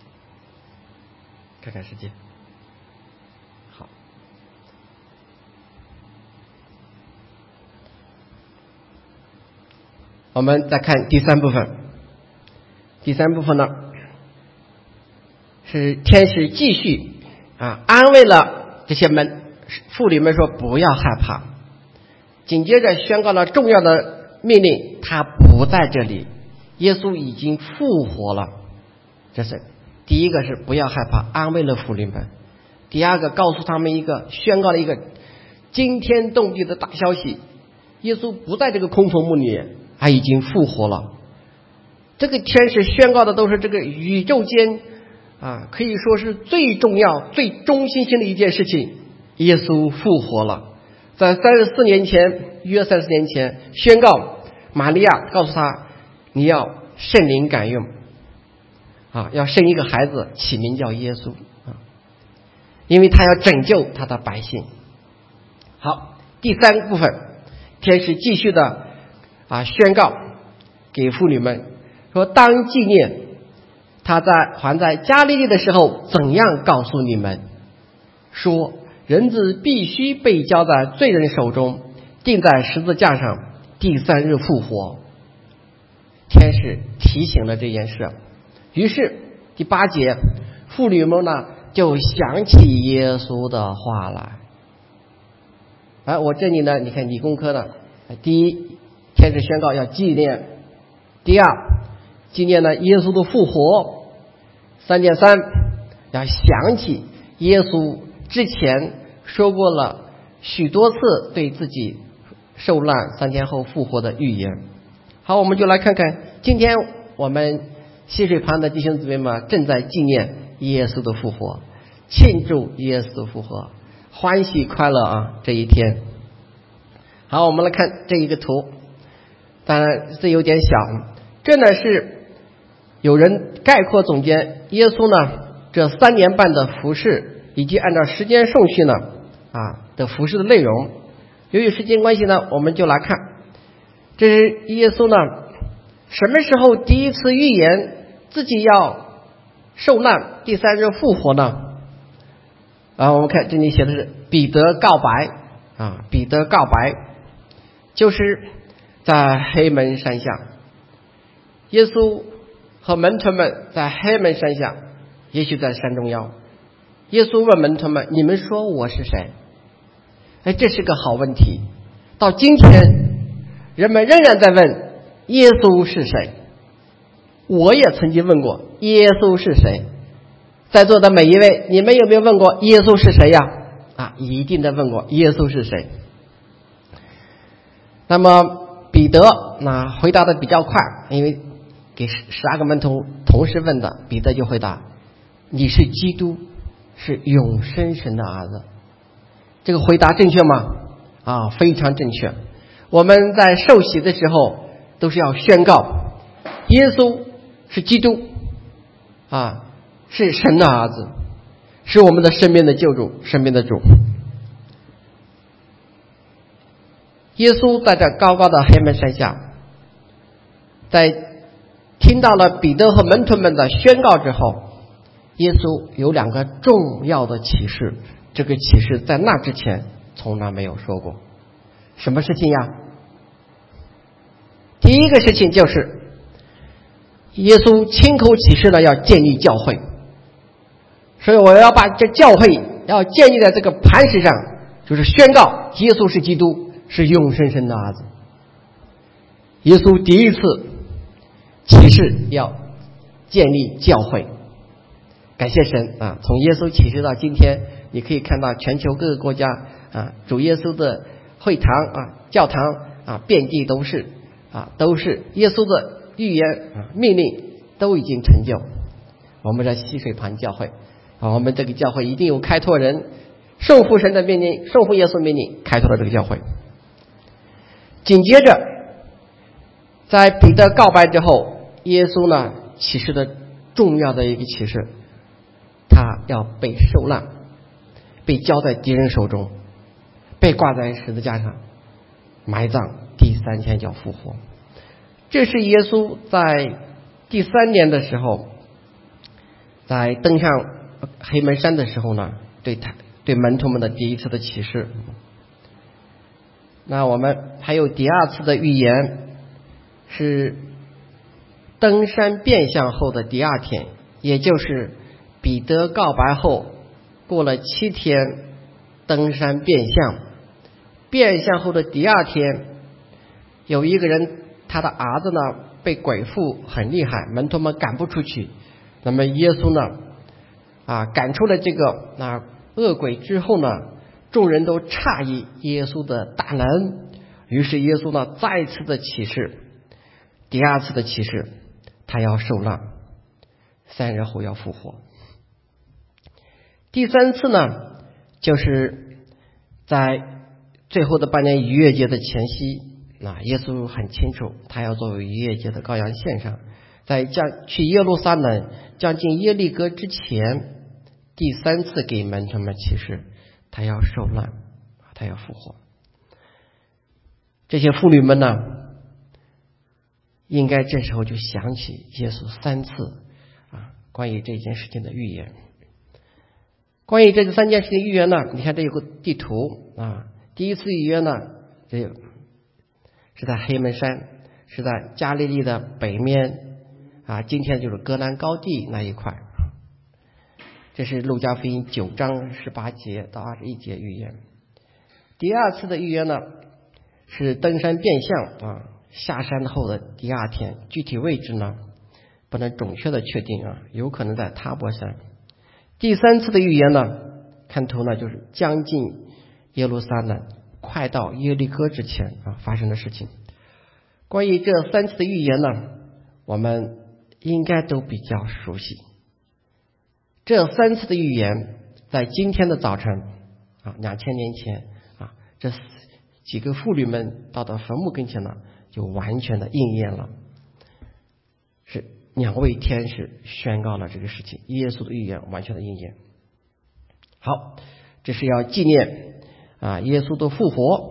看看时间。好，我们再看第三部分。第三部分呢，是天使继续啊安慰了这些门妇女们说不要害怕，紧接着宣告了重要的命令，他不在这里，耶稣已经复活了。这是第一个，是不要害怕，安慰了妇女们。第二个，告诉他们一个宣告了一个惊天动地的大消息，耶稣不在这个空坟墓里，他已经复活了。这个天使宣告的都是这个宇宙间啊，可以说是最重要最中心性的一件事情，耶稣复活了。 在三十四年前，约三十年前宣告玛利亚，告诉他你要圣灵感用啊，要生一个孩子，起名叫耶稣啊，因为他要拯救他的百姓。好，第三部分，天使继续的啊宣告给妇女们说，当纪念他在还在加利利的时候怎样告诉你们说，人子必须被交在罪人手中，钉在十字架上，第三日复活。天使提醒了这件事，于是第八节，妇女们呢就想起耶稣的话来。啊，我这里呢，你看理工科的，第一，天使宣告要纪念；第二，纪念呢耶稣的复活；三点三，要想起耶稣之前说过了许多次对自己受难三天后复活的预言。好，我们就来看看，今天我们溪水旁的弟兄姊妹们正在纪念耶稣的复活，庆祝耶稣的复活，欢喜快乐啊！这一天。好，我们来看这一个图，当然这有点小，这呢是有人概括总结耶稣呢这三年半的服事，以及按照时间顺序呢啊的服事的内容。由于时间关系呢，我们就来看，这是耶稣呢什么时候第一次预言自己要受难，第三日复活呢？啊，我们看这里写的是彼得告白啊，彼得告白就是在黑门山下，耶稣和门徒们在黑门山下，也许在山中央，耶稣问门徒们，你们说我是谁？哎，这是个好问题，到今天人们仍然在问耶稣是谁。我也曾经问过耶稣是谁，在座的每一位，你们有没有问过耶稣是谁呀？啊，一定的问过耶稣是谁。那么彼得那回答的比较快，因为给十二个门徒同时问的，彼得就回答，你是基督，是永生神的儿子。这个回答正确吗？啊，非常正确。我们在受洗的时候都是要宣告耶稣是基督啊，是神的儿子，是我们的生命的救主，生命的主。耶稣在这高高的黑门山下，在听到了彼得和门徒们的宣告之后，耶稣有两个重要的启示，这个启示在那之前从来没有说过。什么事情呀？第一个事情就是耶稣亲口启示了要建立教会，所以我要把这教会要建立在这个磐石上，就是宣告耶稣是基督，是永生神的儿子。耶稣第一次启示要建立教会，感谢神啊！从耶稣启示到今天，你可以看到全球各个国家啊，主耶稣的会堂啊、教堂啊，遍地都是啊，都是耶稣的预言啊、命令都已经成就。我们在溪水旁教会啊，我们这个教会一定有开拓人，顺服神的命令，顺服耶稣命令，开拓了这个教会。紧接着，在彼得告白之后，耶稣呢启示的重要的一个启示，他要被受难，被交在敌人手中，被挂在十字架上，埋葬，第三天叫复活。这是耶稣在第三年的时候，在登上黑门山的时候呢，对他对门徒们的第一次的启示。那我们还有第二次的预言，是登山变相后的第二天，也就是彼得告白后过了七天登山变相，变相后的第二天，有一个人他的儿子呢被鬼附很厉害，门徒们赶不出去，那么耶稣呢啊赶出了这个啊恶鬼之后呢，众人都诧异耶稣的大能，于是耶稣呢再次的启示，第二次的启示，他要受难，三日后要复活。第三次呢，就是在最后的八年逾越节的前夕，那耶稣很清楚，他要作为逾越节的羔羊献上。在将去耶路撒冷将近耶利哥之前，第三次给门徒们启示，他要受难，他要复活。这些妇女们呢，应该这时候就想起耶稣三次啊关于这件事情的预言。关于这三件事情预言呢，你看这有个地图啊。第一次预言呢，这是在黑门山，是在加利利的北面啊，今天就是戈兰高地那一块。这是路加福音九章十八节到二十一节预言。第二次的预言呢，是登山变相啊，下山后的第二天，具体位置呢不能准确的确定啊，有可能在塔伯山。第三次的预言呢，看图呢就是将近耶路撒冷，快到耶利哥之前啊发生的事情。关于这三次的预言呢，我们应该都比较熟悉。这三次的预言在今天的早晨啊，两千年前啊，这几个妇女们到了坟墓跟前呢，就完全的应验了。是两位天使宣告了这个事情，耶稣的预言完全的应验。好，这是要纪念啊耶稣的复活。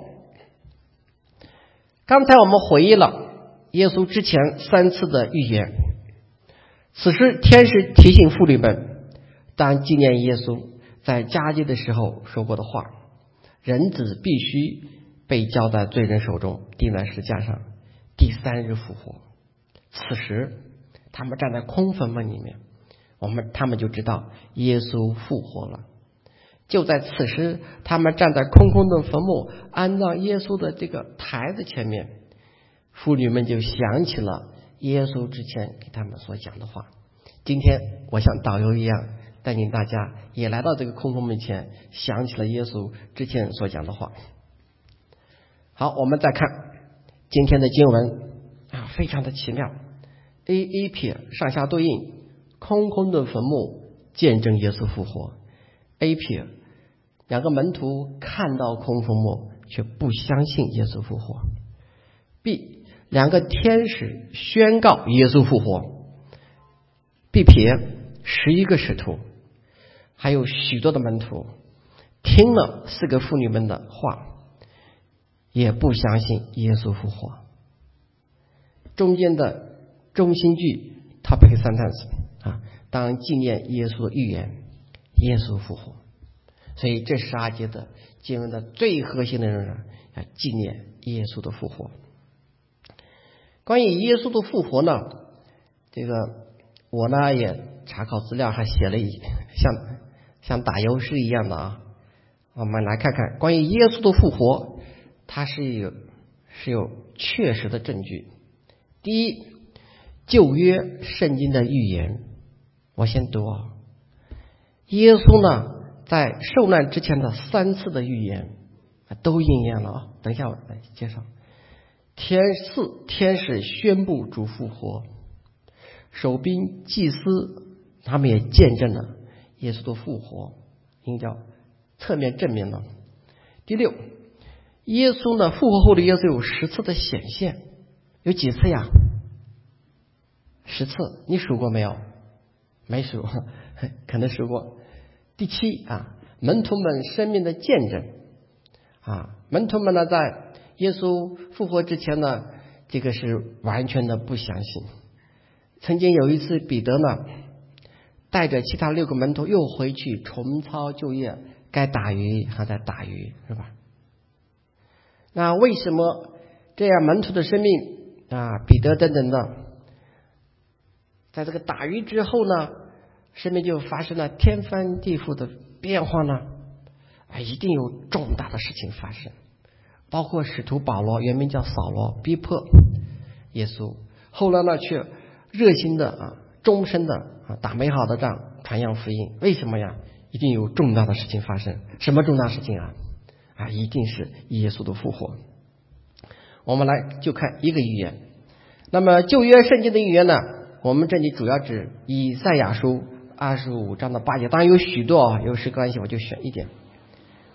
刚才我们回忆了耶稣之前三次的预言，此时天使提醒妇女们，当纪念耶稣在家祭的时候说过的话，人子必须被交在罪人手中，钉在十字架上，第三日复活。此时他们站在空坟墓里面，我们他们就知道耶稣复活了。就在此时，他们站在空空的坟墓安葬耶稣的这个台子前面，妇女们就想起了耶稣之前给他们所讲的话。今天我像导游一样带领大家也来到这个空坟墓前，想起了耶稣之前所讲的话。好，我们再看今天的经文啊，非常的奇妙。A A 撇上下对应，空空的坟墓见证耶稣复活。A 撇两个门徒看到空坟墓却不相信耶稣复活。B 两个天使宣告耶稣复活。B 撇十一个使徒还有许多的门徒听了四个妇女们的话，也不相信耶稣复活。中间的中心句 topic sentence 啊，当纪念耶稣的预言，耶稣复活。所以这十二节的经文的最核心的内容要纪念耶稣的复活。关于耶稣的复活呢，这个我呢也查考资料，还写了一像像打油诗一样的啊。我们来看看关于耶稣的复活，它是有是有确实的证据。第一，旧约圣经的预言，我先读啊。耶稣呢在受难之前的三次的预言都应验了啊。等一下我来介绍。天四天使宣布主复活，守兵祭司他们也见证了耶稣的复活，应叫侧面证明了。第六，耶稣呢复活后的耶稣有十次的显现，有几次呀？十次，你数过没有？没数，可能数过。第七啊，门徒们生命的见证啊，门徒们呢在耶稣复活之前呢，这个是完全的不相信。曾经有一次，彼得呢带着其他六个门徒又回去重操旧业，该打鱼还在打鱼，是吧？那为什么这样门徒的生命啊，彼得等等的，在这个打鱼之后呢，生命就发生了天翻地覆的变化呢？啊，一定有重大的事情发生。包括使徒保罗，原名叫扫罗，逼迫耶稣，后来呢却热心的啊，终身的啊打美好的仗，传扬福音。为什么呀？一定有重大的事情发生。什么重大事情啊？啊，一定是耶稣的复活。我们来就看一个预言。那么旧约圣经的预言呢，我们这里主要指以赛亚书二十五章的八节，当然有许多啊，有时关系我就选一点。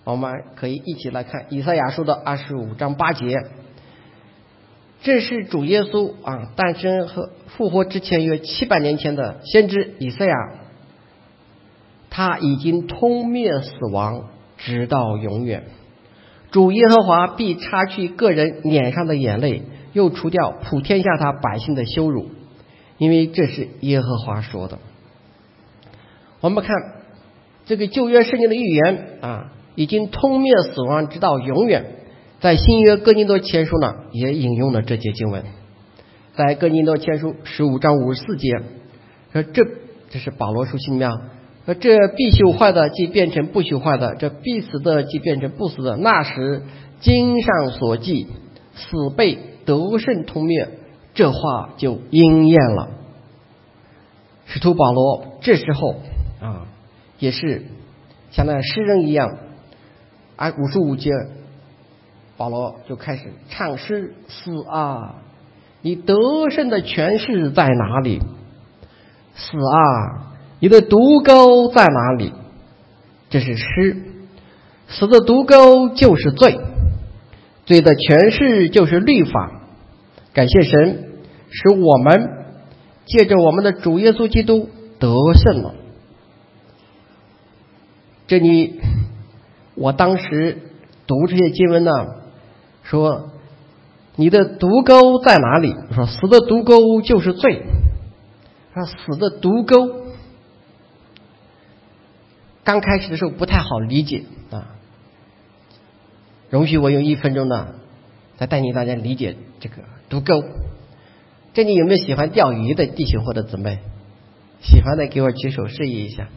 我们可以一起来看以赛亚书的二十五章八节。这是主耶稣啊诞生和复活之前约七百年前的先知以赛亚，他已经通灭死亡，直到永远。主耶和华必擦去个人脸上的眼泪，又除掉普天下他百姓的羞辱，因为这是耶和华说的。我们看这个旧约圣经的预言啊，已经通灭死亡，直到永远。在新约哥林多前书呢，也引用了这节经文，在哥林多前书十五章五十四节说，这这是保罗书信里面，说这必朽坏的即变成不朽坏的，这必死的即变成不死的。那时经上所记，死被得胜通灭，这话就应验了。使徒保罗这时候啊，也是像那诗人一样，按五十五节。保罗就开始唱诗：死啊，你得胜的权势在哪里？死啊，你的毒钩在哪里？这是诗。死的毒钩就是罪，罪的权势就是律法。感谢神，使我们借着我们的主耶稣基督得胜了。这里我当时读这些经文呢，说你的毒钩在哪里？说死的毒钩就是罪。说死的毒钩，刚开始的时候不太好理解啊。容许我用一分钟呢，再带领大家理解这个毒钩。这里有没有喜欢钓鱼的弟兄或者姊妹？喜欢的给我举手示意一下。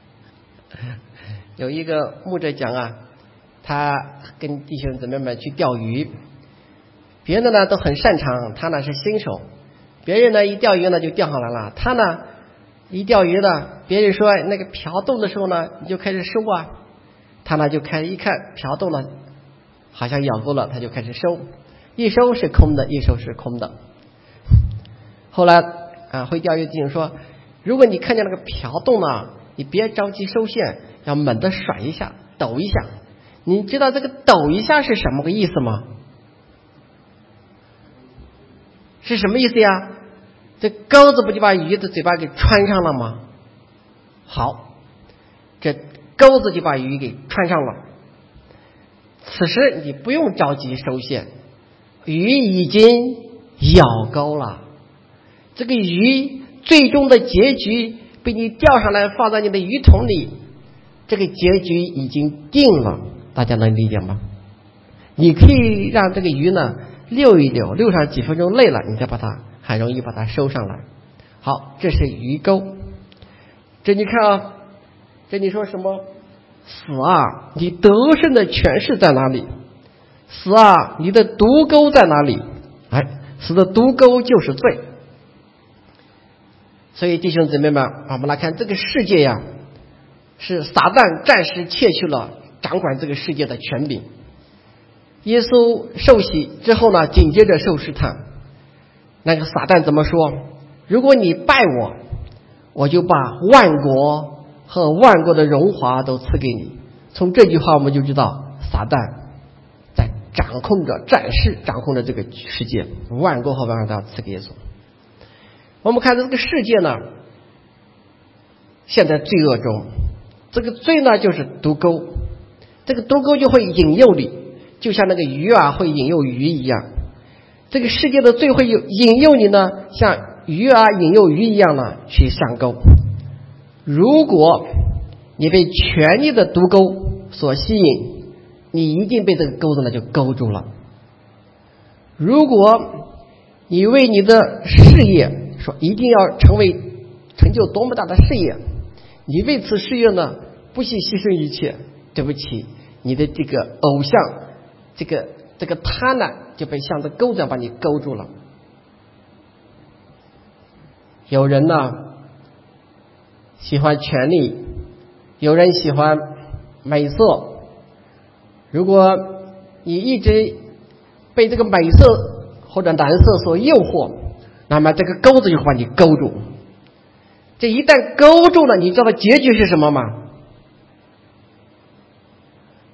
有一个牧者讲啊，他跟弟兄姊妹们去钓鱼，别人呢都很擅长，他呢是新手。别人呢一钓鱼呢就钓上来了，他呢一钓鱼呢，别人说那个瓢动的时候呢，你就开始收啊，他呢就开始一看瓢动了，好像咬钩了，他就开始收，一收是空的，一收是空的。后来啊，会钓鱼的弟兄说，如果你看见那个瓢动呢，你别着急收线，要猛地甩一下，抖一下。你知道这个抖一下是什么个意思吗？是什么意思呀？这钩子不就把鱼的嘴巴给穿上了吗？好，这钩子就把鱼给穿上了。此时你不用着急收线，鱼已经咬钩了。这个鱼最终的结局被你钓上来放在你的鱼桶里，这个结局已经定了，大家能理解吗？你可以让这个鱼呢溜一溜，溜上几分钟累了，你再把它很容易把它收上来。好，这是鱼钩。这你看啊，这你说什么？死啊，你得胜的权势在哪里？死啊，你的毒钩在哪里？哎，死的毒钩就是罪。所以弟兄姊妹们，我们来看这个世界呀，是撒旦暂时窃取了掌管这个世界的权柄。耶稣受洗之后呢，紧接着受试探。那个撒旦怎么说？如果你拜我，我就把万国和万国的荣华都赐给你。从这句话我们就知道，撒旦在掌控着暂时掌控着这个世界，万国和万国都要赐给耶稣。我们看这个世界呢，现在罪恶中，这个罪呢就是毒钩，这个毒钩就会引诱你，就像那个鱼啊会引诱鱼一样。这个世界的罪会有引诱你呢，像鱼啊引诱鱼一样呢去上钩。如果你被权力的毒钩所吸引，你一定被这个钩子呢就勾住了。如果你为你的事业说一定要成为成就多么大的事业，你为此事业呢不惜牺牲一切，对不起，你的这个偶像这个这个贪婪就被像这钩子把你勾住了。有人呢喜欢权力，有人喜欢美色。如果你一直被这个美色或者男色所诱惑，那么这个钩子就会把你勾住。这一旦勾住了，你知道结局是什么吗？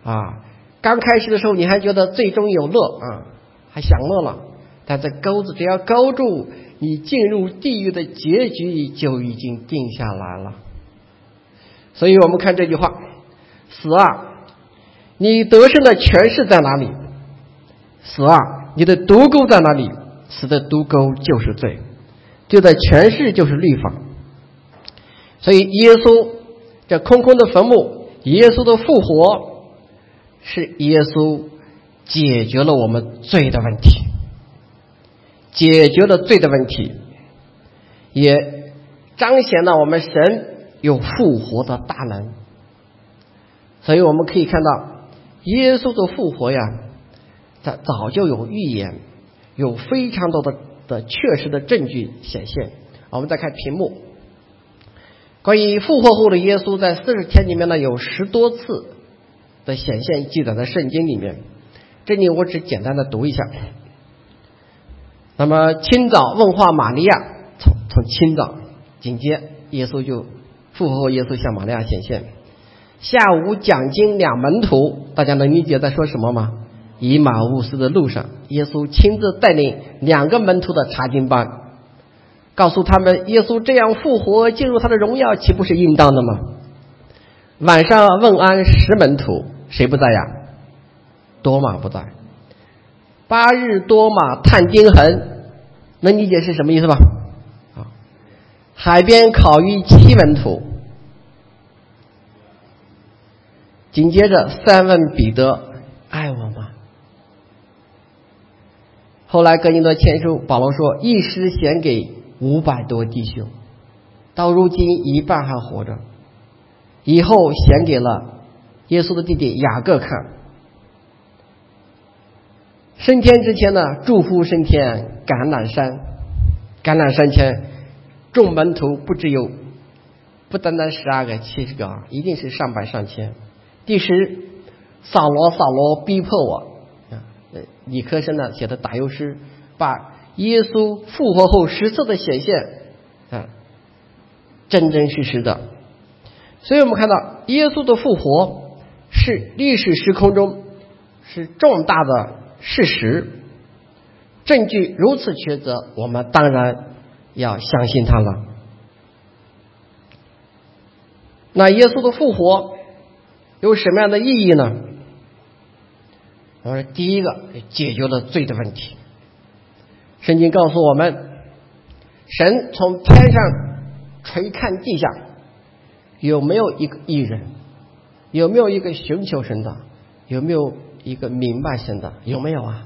啊，刚开始的时候你还觉得罪中有乐啊，还享乐了，但这钩子只要勾住，你进入地狱的结局就已经定下来了。所以我们看这句话，死啊，你得胜的权势在哪里？死啊，你的毒钩在哪里？死的毒钩就是罪，罪的权势就是律法。所以耶稣这空空的坟墓，耶稣的复活，是耶稣解决了我们罪的问题，解决了罪的问题，也彰显了我们神有复活的大能。所以我们可以看到耶稣的复活呀，它早就有预言，有非常多的的确实的证据显现。我们再看屏幕，关于复活后的耶稣在四十天里面呢，有十多次的显现记载在圣经里面，这里我只简单的读一下。那么清早问话玛利亚，从从清早紧接耶稣就复活后，耶稣向玛利亚显现。下午讲经两门徒，大家能理解在说什么吗？以马忤斯的路上，耶稣亲自带领两个门徒的查经班，告诉他们耶稣这样复活进入他的荣耀，岂不是应当的吗？晚上问安十门徒，谁不在呀？多马不在。八日多马探经痕，能理解是什么意思吧？啊，海边烤鱼七门徒。紧接着三问彼得，爱我吗？后来哥林多前书保罗说，一时显给五百多弟兄，到如今一半还活着，以后显给了耶稣的弟弟雅各看。升天之前呢，祝福升天橄榄山，橄榄山前众门徒不只有不单单十二个七十个啊，一定是上百上千。第十，扫罗扫罗逼迫我啊，理科生呢写的打油诗，把耶稣复活后十次的显现啊，真真实实的。所以我们看到耶稣的复活是历史时空中是重大的事实，证据如此确凿，我们当然要相信他了。那耶稣的复活有什么样的意义呢？我说第一个，解决了罪的问题。圣经告诉我们，神从天上垂看地下，有没有一个义人？有没有一个寻求神的？有没有一个明白神的？有没有啊？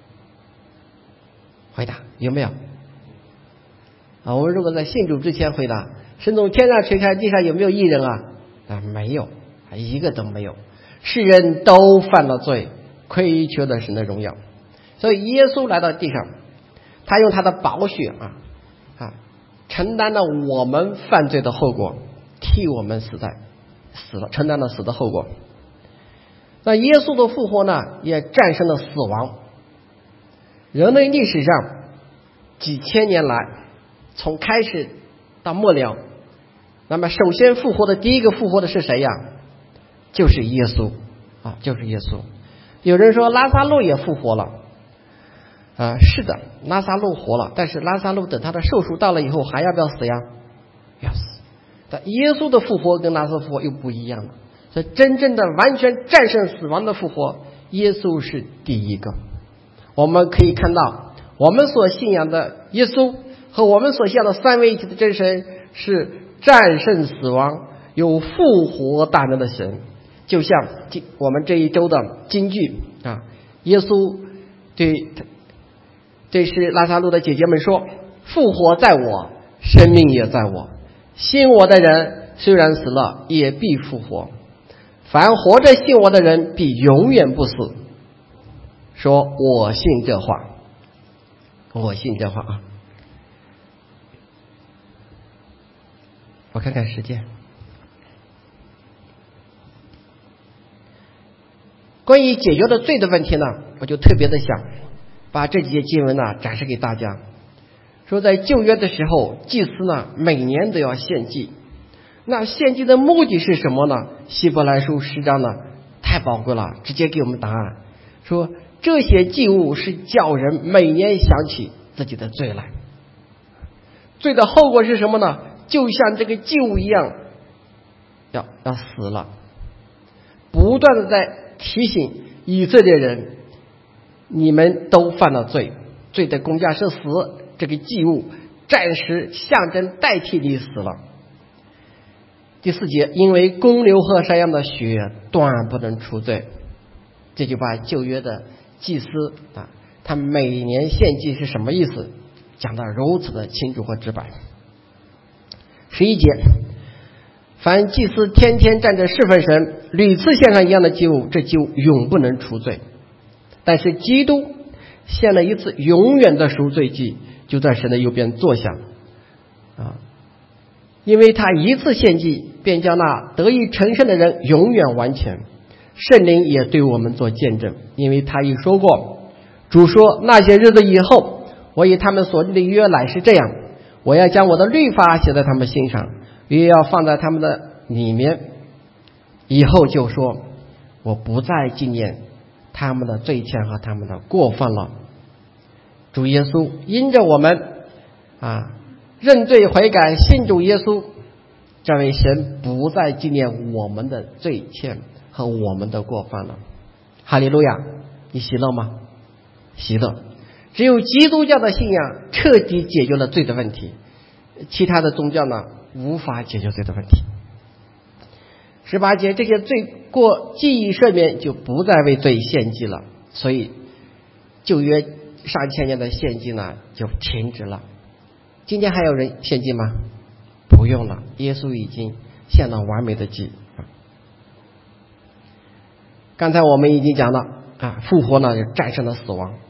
回答有没有？啊，我们如果在信主之前回答，神从天上垂看地上有没有义人啊？啊，没有，一个都没有。世人都犯了罪，亏缺了神的荣耀。所以耶稣来到地上，他用他的宝血啊啊，承担了我们犯罪的后果，替我们死在死了，承担了死的后果。那耶稣的复活呢，也战胜了死亡。人类历史上几千年来，从开始到末了，那么首先复活的第一个复活的是谁呀？就是耶稣啊，就是耶稣。有人说拉撒路也复活了啊，是的，拉撒路活了，但是拉撒路等他的寿数到了以后还要不要死呀？要死。但耶稣的复活跟拉撒路复活又不一样了，所以真正的完全战胜死亡的复活，耶稣是第一个。我们可以看到，我们所信仰的耶稣和我们所信仰的三位一体的真神是战胜死亡、有复活大能的神。就像我们这一周的金句啊，耶稣对对是拉撒路的姐姐们说：“复活在我，生命也在我。信我的人虽然死了，也必复活。凡活着信我的人，必永远不死。”说我信这话，我信这话啊！我看看时间。关于解决了罪的问题呢，我就特别的想把这几节经文呢展示给大家。说在旧约的时候，祭司呢每年都要献祭，那献祭的目的是什么呢？希伯来书十章呢太宝贵了，直接给我们答案，说这些祭物是叫人每年想起自己的罪来。罪的后果是什么呢？就像这个祭物一样，要要死了，不断的在提醒以色列人，你们都犯了罪，罪的工价是死，这个祭物暂时象征代替你死了。第四节，因为公牛和山羊的血断不能除罪，这就把旧约的祭司啊，他每年献祭是什么意思讲得如此的清楚和直白。十一节，凡祭司天天站着侍奉神，屡次献上一样的祭物，这祭物永不能除罪。但是基督献了一次永远的赎罪祭，就在神的右边坐下啊，因为他一次献祭，便将那得以成圣的人永远完全。圣灵也对我们做见证，因为他已说过，主说，那些日子以后，我以他们所立的约乃是这样，我要将我的律法写在他们心上，约要放在他们的里面。以后就说，我不再纪念他们的罪愆和他们的过犯了。主耶稣因着我们啊认罪悔改信主耶稣，这位神不再纪念我们的罪愆和我们的过犯了。哈利路亚！你喜乐吗？喜乐。只有基督教的信仰彻底解决了罪的问题，其他的宗教呢无法解决罪的问题。十八节，这些罪过记忆赦免，就不再为罪献祭了，所以旧约上千年的献祭呢就停止了。今天还有人献祭吗？不用了，耶稣已经献了完美的祭。刚才我们已经讲了啊，复活呢就战胜了死亡。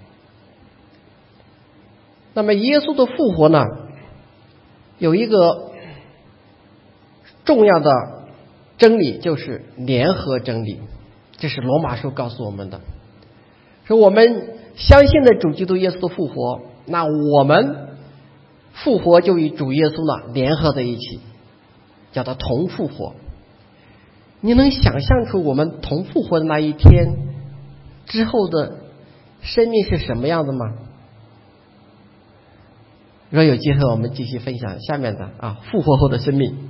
那么耶稣的复活呢，有一个重要的真理，就是联合真理，这是罗马书告诉我们的。说我们相信的主基督耶稣的复活，那我们复活就与主耶稣呢联合在一起，叫他同复活。你能想象出我们同复活的那一天之后的生命是什么样的吗？若有机会，我们继续分享下面的啊复活后的生命。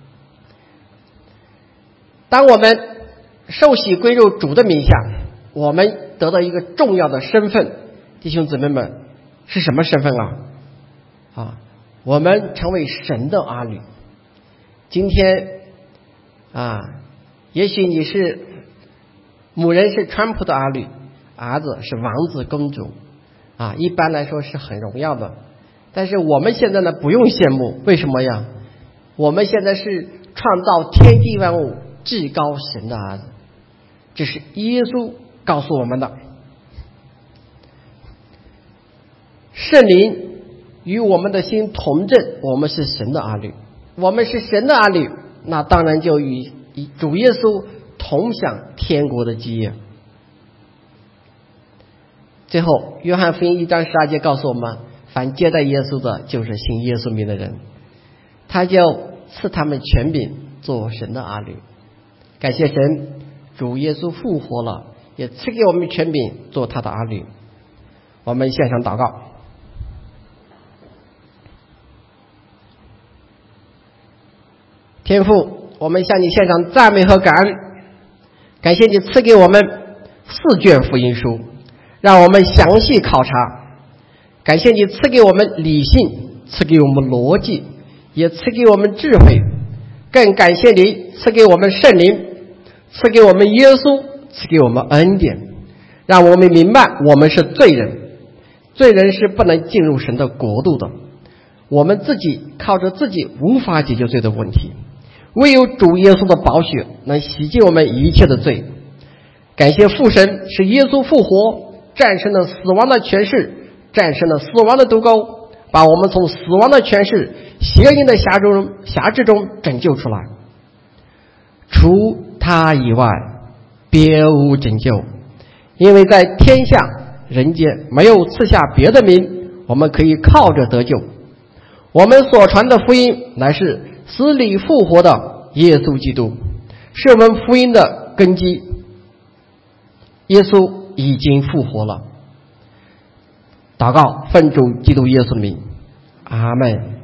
当我们受洗归入主的名下，我们得到一个重要的身份，弟兄姊妹们，是什么身份啊？啊，我们成为神的儿女。今天啊，也许你是母人是川普的儿女，儿子是王子公主啊，一般来说是很荣耀的。但是我们现在呢不用羡慕，为什么呀？我们现在是创造天地万物至高神的儿子，这是耶稣告诉我们的。圣灵与我们的心同证，我们是神的儿女。我们是神的儿女，那当然就与主耶稣同享天国的基业。最后约翰福音一章十二节告诉我们，凡接待耶稣的，就是信耶稣名的人，他就赐他们权柄做神的儿女。感谢神，主耶稣复活了，也赐给我们权柄做他的儿女。我们献上祷告。天父，我们向你献上赞美和感恩，感谢你赐给我们四卷福音书，让我们详细考察。感谢你赐给我们理性，赐给我们逻辑，也赐给我们智慧。更感谢你赐给我们圣灵，赐给我们耶稣，赐给我们恩典，让我们明白我们是罪人，罪人是不能进入神的国度的。我们自己靠着自己无法解决罪的问题，唯有主耶稣的宝血能洗净我们一切的罪。感谢父神，使耶稣复活，战胜了死亡的权势，战胜了死亡的毒钩，把我们从死亡的权势、邪淫的辖中辖制中拯救出来。除他以外，别无拯救，因为在天下人间没有赐下别的名，我们可以靠着得救。我们所传的福音乃是死里复活的耶稣基督，是我们福音的根基。 耶稣已经复活了。祷告，奉主基督耶稣的名，阿们。